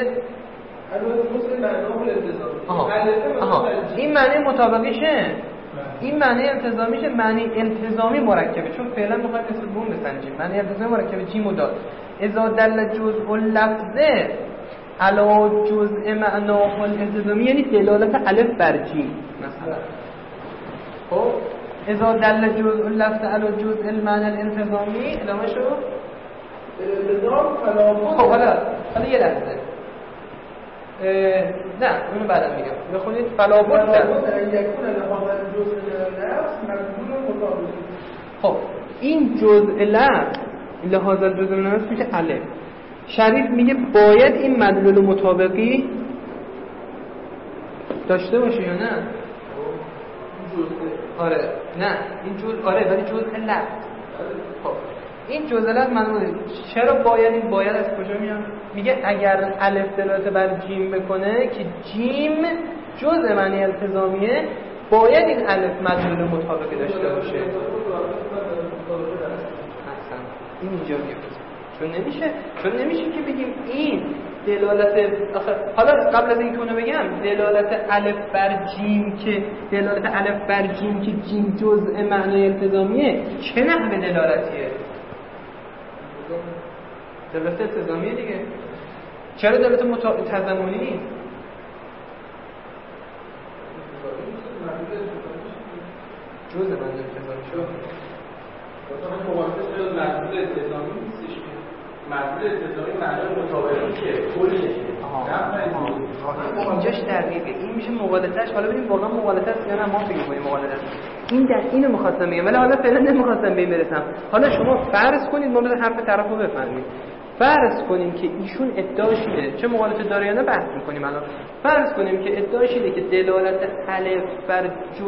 این معنی مطابقیشه، این معنی التزامیشه، معنی التزامی مرکبه، چون فعلا میخوایم اسم بوم بسنجیم. معنی التزامی مرکبه جیم و دال. اذا دل جزء اللفظ علی جزء معناه الالتزامی یعنی دلالت الف بر جیم مثلا. خب اذا دل جزء اللفظ علی جزء المعنی الالتزامی ادامه شو الالتزام فلا بد. خب حالا یه لحظه نه اونو بعدا میگم بخونید فلا بد ان یکون لهذا الجزء لفظ مدلول مطابقی. خب این جزء لفظ لهذا الجزء لفظ میشه الف. شریف میگه باید این مدلول مطابقی داشته باشه یا نه؟ آره نه این جزء آره ولی جزء لفظ. خب این جزء لفظ معنی چرا باید؟ این باید از کجا میاد؟ میگه اگر الف دلالت بر جیم بکنه که جیم جزء معنی التزامیه باید این الف مدلول مطابقی داشته باشه. این اینجا میاد چون نمیشه که بگیم این دلالت حالا قبل از این کنه بگم دلالت الف بر جیم که دلالت الف بر جیم که جیم جزء معنی التزامیه چه نحوه دلالتیه؟ دلالت التزامیه دیگه. چرا دلالت تضمنی نیست؟ جزء معنی التزامی شو مثلا مقایسه شد مدلول التزامی نیستش که مدلول التزامی معنی مطابقی که کلشه. اینجاش دقیقه این میشه مقالطه‌اش. حالا ببینیم واقعا مقالطه است یا نه. ما فکر می‌کنیم مقالطه است. این در اینو می‌خواستم بگم ولی حالا فعلا نمی‌خواستم به این برسم. حالا شما فرض کنید ما بذار حرف طرفو بفهمید. فرض کنیم که ایشون ادعاش اینه چه مقالطه داره یا نه بحث می‌کنیم الان. فرض کنیم که ادعاش اینه که دلالت الف بر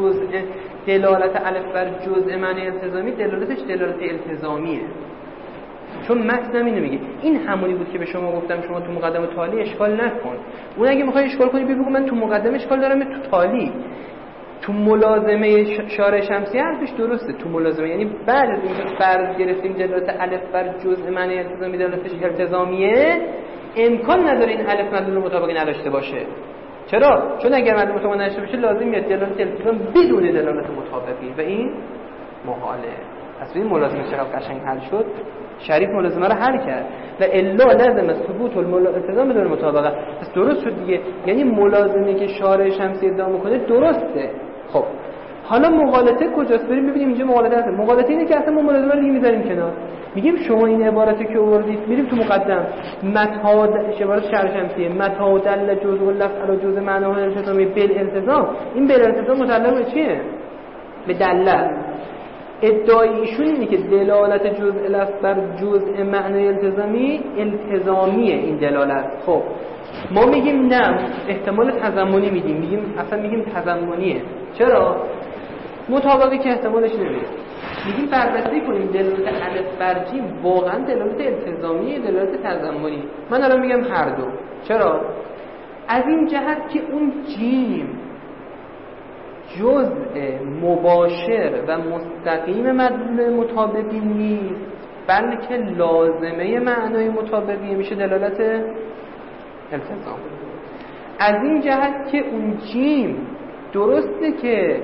جزء معنی التزامی دلالتش دلالت التزامیه. چون متن اینو میگه. این همونی بود که به شما گفتم شما تو مقدمه تالی اشکال نکن. اون اگه میخوای اشکال کنی بگو من تو مقدمه اشکال دارم تو تالی. تو ملازمه شارع شمسی حرفش درسته. تو ملازمه یعنی بعد از اینکه فرض گرفتیم دلالت الف بر جزء معنی التزامی دلالتش التزامیه امکان نداره این الف مدلول مطابقی نداشته باشه. چرا؟ چون اگر مدلول مطابقی نداشته باشه لازم میاد دلالت التزام بدون دلالت مطابقی و این محاله. پس این ملازمه چقدر قشنگ حل شد. شریف ملازمه رو حل کرد و الا لازم ثبوت الالتزام بدون مطابقه. پس درست شد دیگه. یعنی ملازمه که شارع شمسی ادعا میکنه درسته. خب حالا مغالطه کجاست؟ بریم ببینیم اینجا مغالطه هست. مغالطه اینه که اصلا ما ملازمه رو دیگه میذاریم کنار، میگیم شما این عبارتی که آوردید، میریم تو مقدم متى عبارت شرشمسیه متى دل جزء اللفظ علی جزء معناه التزامی بالالتزام. این بالالتزام متعلق به چیه؟ به دلالت. ادعای ایشون اینه که دلالت جزء لفظ بر جزء معنای التزامیه این دلالت. خب ما میگیم نه، احتمال تضمنی میگیم اصلا میگیم تضمنیه. چرا؟ مطابقی که احتمالش نمیده. میگیم بررسی کنیم دلالت الف بر جیم واقعا دلالت التزامیه دلالت تضمنی. من الان میگم هر دو. چرا؟ از این جهت که اون جیم جزء مباشر و مستقیم مدلول مطابقی نیست، بلکه لازمه معنای مطابقی میشه دلالت التزام. از این جهت که اون جیم درسته که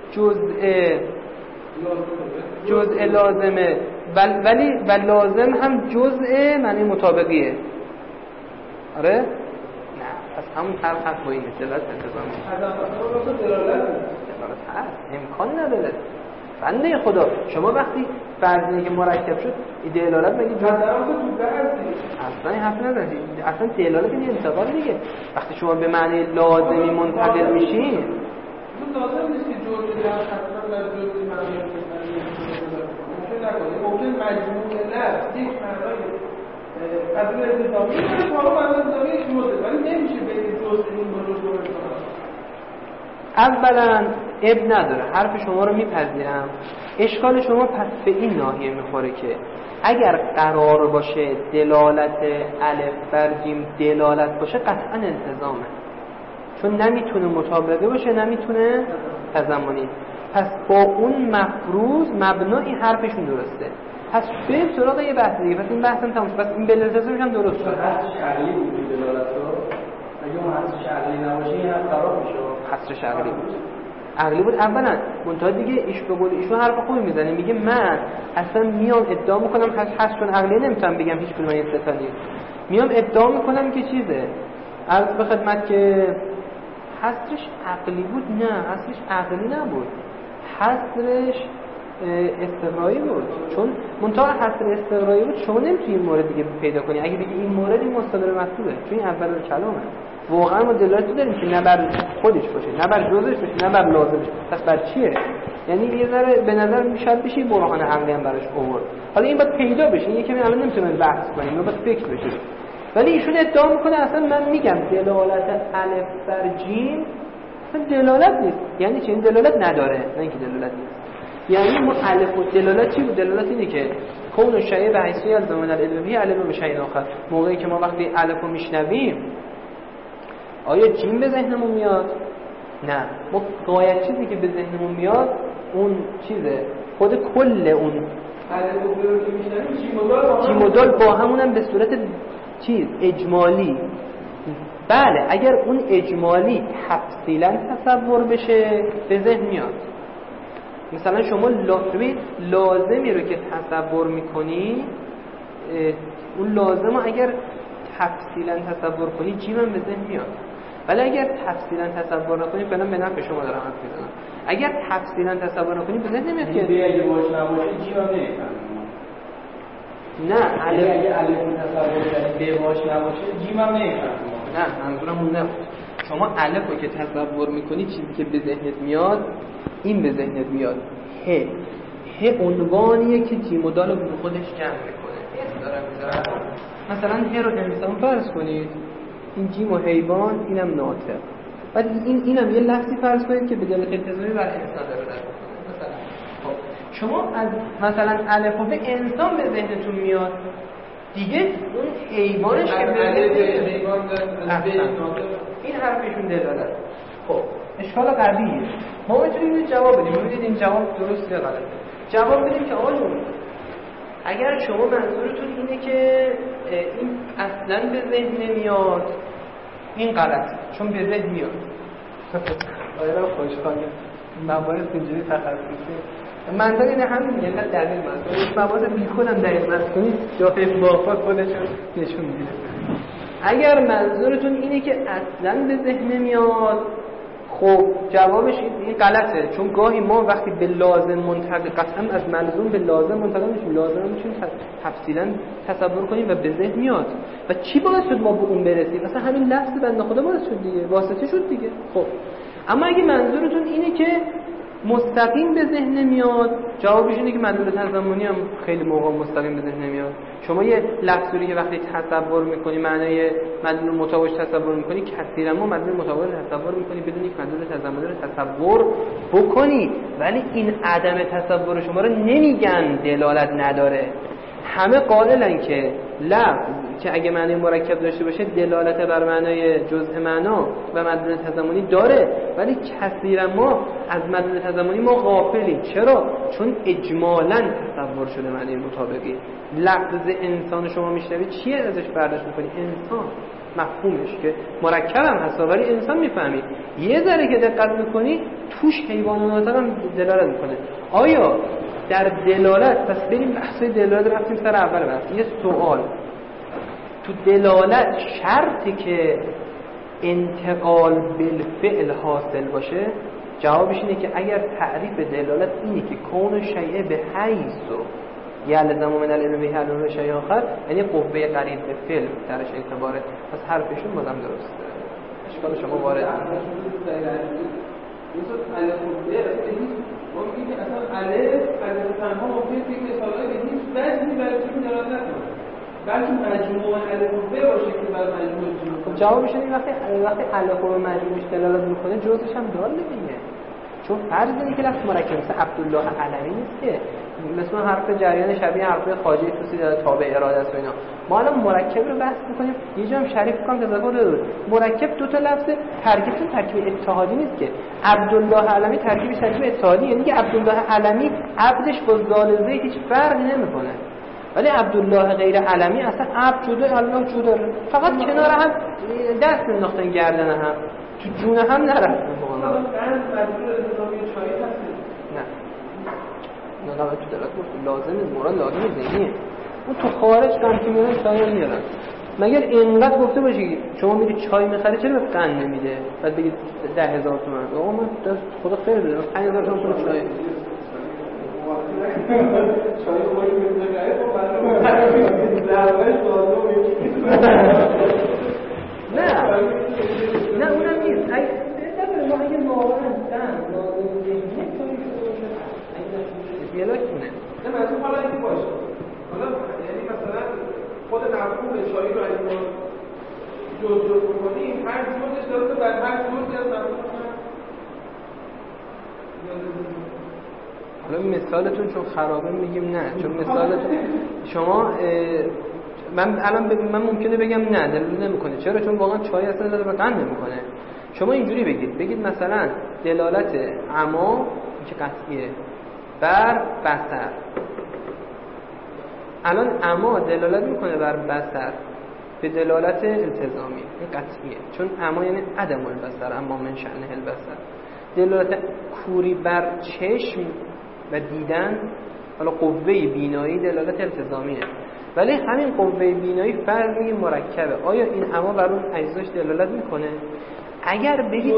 جزء لازمه ولی لازم هم جزء معنی مطابقیه. آره؟ نه، پس همون طرف هست با این دلالت التزامی. از دلالت هست، امکان نداره. بنده خدا شما وقتی فرضی که مرکب شد دلالت مگه مثلا تو هستی اصلا حرف نداری. اصلا دلالت این انتقال دیگه. وقتی شما به معنی لازمی منتقل میشین لازم نیست که جزء در حتما در جزء معنی ممکن مجموع لفظ یک معنای قبل التزامی باشه تا معنی التزامیش موجود، ولی نمیشه بین جزء این با جزء التزامی. اولا اب نداره، حرف شما رو میپذیرم. اشکال شما پس به این ناحیه میخوره که اگر قرار باشه دلالت الف بر جیم دلالت باشه قطعا التزامه، چون نمیتونه مطابقه باشه نمیتونه تضمنی. پس با اون مفروض مبنای حرفشون درسته. پس بریم سراغ یه بحث دیگه. پس این بحثم تموم شد. پس این بالالتزام هم درست شد. حذف شرعی بود دلالت رو. اگه اون حذف شرعی نباشه این هم خراب میشه. حذف شرعی بود. عقلی بود اولا. منتها دیگه ایش به قول ایشون حرف خوبی میزنه، میگه من اصلا میام ادعا میکنم حذف چون عقلی نمیتونم بگم هیچ کدوم این سه تا نیست. میام ادعا میکنم که چیزه. عرض به خدمت که حذفش عقلی بود. نه، حذفش عقلی نبود. حذفش استقرایی بود. چون منتها حذف استقرایی بود شما نمیتونی این مورد دیگه پیدا کنی. اگه بگی این مورد این مصادره مطلوبه چون این اول کلامه. واقعا ما دلالتی داریم که نه بر خودش باشه نه بر جزش باشه نه بر لازمش. پس بر چیه؟ یعنی یه ذره به نظر میاد بشه برهان عقلی هم براش آورد. حالا این باید پیدا بشه. این یکی الان نمیتونیم بحث کنیم، ما باید فکر بشه. ولی ایشون ادعا میکنه اصلا من میگم دلالت الف بر جیم اصلا دلالت نیست. یعنی چه؟ این دلالت نداره، نه اینکه دلالت نیست. یعنی ما الف و دلالت چی بود؟ دلالت اینه که کون شیء به حیث الزمان الالفی علم به شیء آخر. موقعی که ما وقتی الف رو میشنویم آیا جیم به ذهنمون میاد؟ نه، ما غایت چیزی که به ذهنمون میاد اون چیزه، خود کل اون الف رو که میشنویم جیم و دال با همونم به صورت چیز اجمالی. بله اگر اون اجمالی تفصیلا تصور بشه به ذهن میاد. مثلا شما لازمی رو که تصور میکنی اون لازم رو اگر تفصیلا تصور کنی جیم هم به ذهن میاد. ولی اگر تفصیلا تصور نکنی فعلا به نفع شما دارم حرف میزنم. اگر تفصیلا تصور نکنی به ذهن نمیاد که اگه باش نباشه جیم هم نمیفهمم. نه اگه الف تصور کنی به باش نباشه جیم هم نمیفهمم. نه منظورم اون نبود. شما الف رو که تصور میکنی چیزی که به ذهنت میاد این به ذهنت میاد ه عنوانیه که جیم و دال رو به خودش جمع میکنه. اسم دارم میذارم. مثلا ه رو انسان فرض کنید، این جیم و حیوان، اینم ناطق. بعد اینم یه لفظی فرض کنید که به دلالت التزامی بر انسان داره مثلا. خب شما از مثلا الف و به انسان به ذهنتون میاد دیگه اون حیوانش که به حیوان این حرفشون دلالت. خب اشکال قویه. ما میتونیم جواب بدیم. ببینید این جواب درست یا غلطه. جواب بدیم که آقا جون اگر شما منظورتون اینه که این اصلا به ذهن نمیاد این غلطه، چون به ذهن میاد. آیا خوشحاله مباحث اینجوری تخصصی منظور اینه همین میگه نه دلیل منظور مباحث بیخودم دقیق نکنید جافه باقا خودشون نشون میده. اگر منظورتون اینه که اصلا به ذهن نمیاد خب جوابش این غلطه، چون گاهی ما وقتی به لازم منتقل قطعا از ملزوم به لازم منتقل میشیم، لازم میشیم تفصیلا تصور کنیم و به ذهن میاد و چی باعث شد ما به اون برسیم؟ مثلا همین لفظ بنده خدا باعث شد دیگه، واسطه شد دیگه. خب اما اگه منظورتون اینه که مستقیم به ذهن نمیاد، جوابش اینه که مدلول تضمنی هم خیلی موقع مستقیم به ذهن نمیاد. شما یه لفظی که وقتی تصور میکنی معنای مدلول مطابقش تصور میکنی، کثیرا ما مدلول مطابق تصور میکنی بدون یک مدلول تضمنی رو تصور بکنی، ولی این عدم تصور شما رو نمیگن دلالت نداره. همه قائلن که لفظ که اگه معنی مرکب داشته باشه دلالت بر معنای جزء معنا و مدلول تضمنی داره، ولی کثیرا ما از مدلول تضمنی ما غافلیم. چرا؟ چون اجمالاً تصور شده معنی مطابقی. لفظ انسان شما میشنوید چیه ازش برداشت میکنی؟ انسان مفهومش که مرکب هم هست ولی انسان میفهمید. یه ذره که دقت میکنی توش حیوانات هم دلالت میکنه. آیا در دلالت، پس بریم بحث دلالت رفتیم سر اول بحث. یه سوال، تو دلالت شرطی که انتقال بالفعل حاصل باشه؟ جوابش اینه که اگر تعریف دلالت اینه که کون شیء به حیث یلزم من العلم به علم شیء آخر، یعنی قوه قریب به فعل درش اعتباره، پس حرفشون بازم درسته. اشکال شما وارد ما میگیم که اصلا الف تنها ممکنه که مثالایی به هیچ وجهی برای چیزی دلالت نکنه، بلکه مجموع الف و ب باشه که بر مجموع جمع. خب جوابش اینه وقتی الف و مجموعش دلالت میکنه جزش هم دال دیگه. چون فرض اینه که لفظ مرکب مثل عبدالله علوی نیست که مثلا حرف جریان شبیه حرف خواجه توسی داره تابع اراده است و اینا. ما الان مرکب رو بحث می‌کنیم، یه جام شریف کنم تذکر داره. مرکب دو تا لفظ ترکیب اتحادی نیست که. عبدالله علمی ترکیب اتحادی، یعنی که عبدالله علمی عبدش با زال زید هیچ فرقی نمی‌کنه. ولی عبدالله غیر علمی اصلا عبد جدا، الله جدا، فقط کنار هم دست انداختن گردن هم، تو جون هم نرفتن. نه تو دلالت گفت لازمه، مراد لازمه ذهنیه. اون تو خارج قند که میارن چای هم میارن. مگر اینقدر گفته باشی شما میری چای میخری چرا به قند نمیده؟ بعد بگید 10,000 تومان. آقا من خدا خیر بده 5,000 تومان پول چای. چای خوری میذاره خب بعد درواش لازم نه اونم نیست. اگه واقعا لازم ذهنیه یلاکونه. نه منظور حالا اینکه باشه. حالا یعنی مثلا خود مفهوم چایی رو اگه ما جزء بکنیم هر جزءش داره بر هر جزئی از مفهوم. حالا مثالتون چون خرابه میگیم نه، چون مثالتون شما من ممکنه بگم نه دلیل نمیکنه. چرا؟ چون واقعا چای اصلا داره به قند نمیکنه. شما اینجوری بگید مثلا دلالت عما که قطعیه بر بصر. الان اما دلالت میکنه بر بصر به دلالت التزامی، این قطعیه، چون اما یعنی عدم البصر، اما من شأنه البصر. دلالت کوری بر چشم و دیدن، حالا قوه بینایی دلالت التزامیه، ولی همین قوه بینایی فرض میگه مرکبه. آیا این اما بر اون اجزاش دلالت میکنه؟ اگر بگید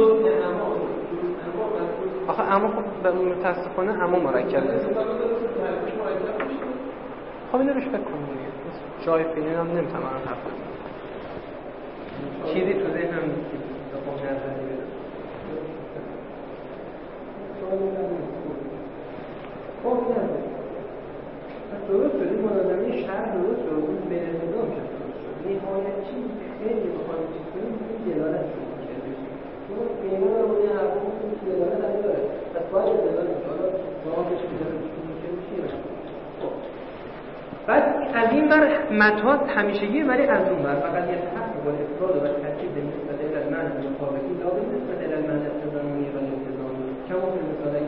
آخه اما خب متاسفانه اما مرکب نیست. خب اینو روش فکر کنیم دیگه. جای فیلین هم نمیتونم حرف بزنم. چیزی تو ذهنم نیست که بخوام نظری بدم. خب نه درست شد. این مناظره شهر درست شد. اون به نظام شد. نهایت چیز خیلی بخواهیم چیز کنیم این دلالت شد. چون ایمان رو باید هر کنیم که دلالت نداره. پس باید دلالت میشه. جوابش میشه. بعد از این بر متاز همیشگی، ولی از اون بر فقط یه حق با افراد و ترکیب به نسبت المعنی مطابقی لا به نسبت المعنی التزامی و الالتزامی کما فی مثالای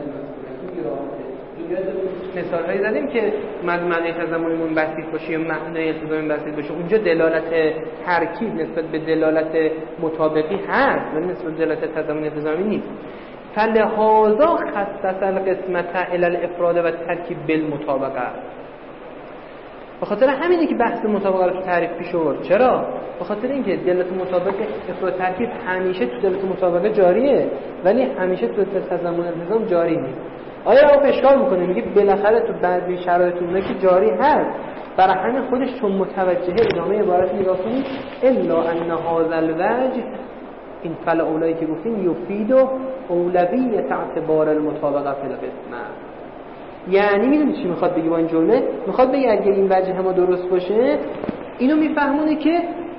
مثالهایی زدیم که معنی تضمنیمون بسیط باشه یا معنی التزامی بسیط باشه، اونجا دلالت ترکیب نسبت به دلالت مطابقی هست ولی نسبت به دلالت تضمنی التزامی نیست. فلهذا خصص القسمة الی الافراد و ترکیب بالمطابقه. به خاطر همینه که بحث مطابقه رو تو تعریف پیش آورد. چرا؟ به خاطر اینکه دلالت مطابق افراد ترکیب همیشه تو دلالت مطابقه جاریه ولی همیشه تو تضمن التزام جاری نیست. آیا رو اشکال میکنه میگه بالاخره تو بعضی شرایط اونه که جاری هست، برای همین خودش چون متوجهه ادامه عبارت نگاه کنید الا ان هذا الوجه این فل اولایی که گفتیم یفید و اولویت اعتبار المطابقه فی القسمه. یعنی میدونی چی میخواد بگی با این جمله؟ میخواد بگی اگر این وجه ما درست باشه اینو میفهمونه که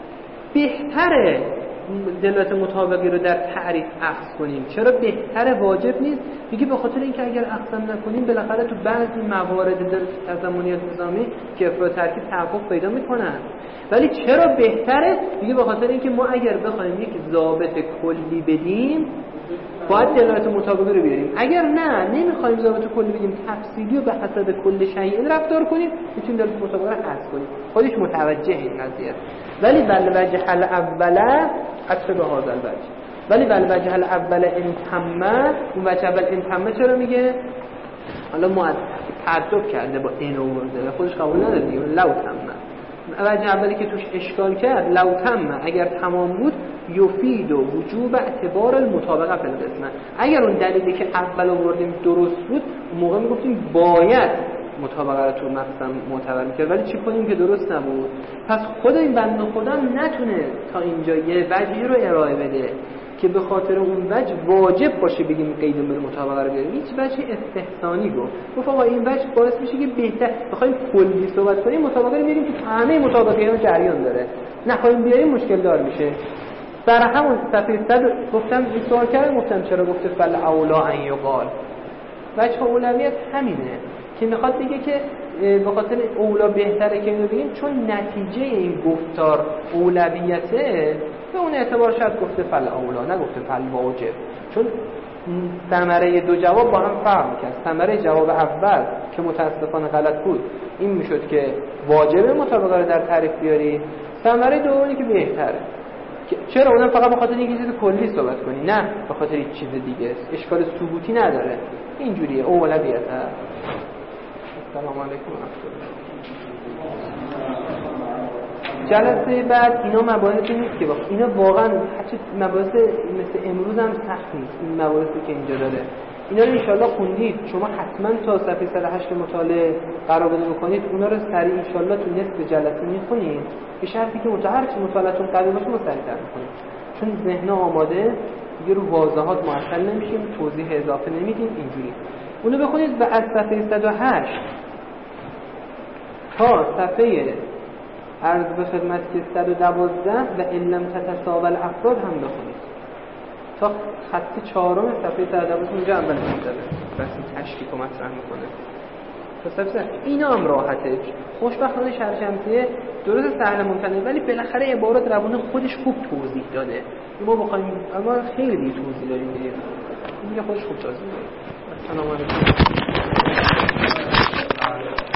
بهتره دلالت مطابقی رو در تعریف اخذ کنیم. چرا بهتره؟ واجب نیست. میگه به خاطر اینکه اگر اخذ نکنیم بالاخره تو بعضی موارد در تضمنی التزامی که افراد ترکیب تحقق پیدا میکنن. ولی چرا بهتره؟ میگه به خاطر اینکه ما اگر بخوایم یک ضابط کلی بدیم باید دلالت مطابقی رو بیاریم. اگر نه نمیخوایم ضابط کلی بدیم، تفصیلی و به حسب کل شیء رفتار کنیم، میتونیم دلالت مطابقی رو حذف کنیم. خودش متوجه این قضیه. ولی وجه الاول عطف به هذا الوجه. ولی وجه الاول ان تم، اون وجه اول ان تم چرا میگه؟ حالا ما تعجب کرده با این آورده، خودش قبول نداره دیگه. لو تم، وجه اولی که توش اشکال کرد لو تم، اگر تمام بود یفید و وجوب اعتبار المطابقه فی القسمه. اگر اون دلیلی که اول آوردیم درست بود اون موقع میگفتیم باید مطابقه رو تو مقسم معتبر میکرد، ولی چی کنیم که درست نبود. پس خود این بنده خودم نتونه تا اینجا یه وجهی رو ارائه بده که به خاطر اون وجه واجب باشه بگیم قید به مطابقه رو بیاریم. هیچ وجه استحسانی گفت آقا این وجه باعث میشه که بهتر بخوایم کلی صحبت کنیم مطابقه رو بیاریم که همه مطابقه ها جریان داره، نخواهیم بیاریم مشکل دار میشه. برای همون صفحه 100 گفتم این سوال کردم، گفتم چرا گفته فل اولا ان یقال. وجه اولویت همینه که میخواد بگه که به خاطر اولا بهتره که اینو بگیم چون نتیجه این گفتار اولویته، به اون اعتبار شاید گفته فل اولا نگفته فل واجب، چون ثمره دو جواب با هم فرق میکنه. ثمره جواب اول که متاسفانه غلط بود این میشد که واجب مطابقه رو در تعریف بیاری، ثمره دومی که بهتره. چرا؟ اونم فقط به خاطر اینکه چیز کلی صحبت کنی، نه به خاطر یک چیز دیگه است. اشکال ثبوتی نداره، اینجوریه اولویت. السلام علیکم و رحمت الله. جلسه بعد اینا مباحثی نیست که اینا واقعا هرچی مباحث مثل امروز هم سخت نیست. این مباحثی که اینجا داره اینا رو انشالله خوندید. شما حتما تا صفحه 108 مطالعه قرار بکنید، اونا رو سریع انشالله تو نصف جلسه میخونید به شرطی که هرچی مطالعه‌تون قوی باشه سریع‌تر میخونید، چون ذهن آماده دیگه رو واضحات معطل نمیشیم، توضیح اضافه نمیدیم. اینجوری اونو بخونید و از صفحه 108 تا صفحه عرض به خدمت که 112 و علم تتساوی الافراد هم بخونید تا خط 4 صفحه 112 اونجا اول میذاره بس تشکیک و مطرح میکنه. اینا هم راحته. خوشبختانه شرح شمسیه درست سهل ممتنه ولی بالاخره عبارات روان خودش خوب توضیح داده. ما بخوایم اما خیلی دیگه توضیح داریم دیگه خودش خوب توضیح داده. السلام علیکم.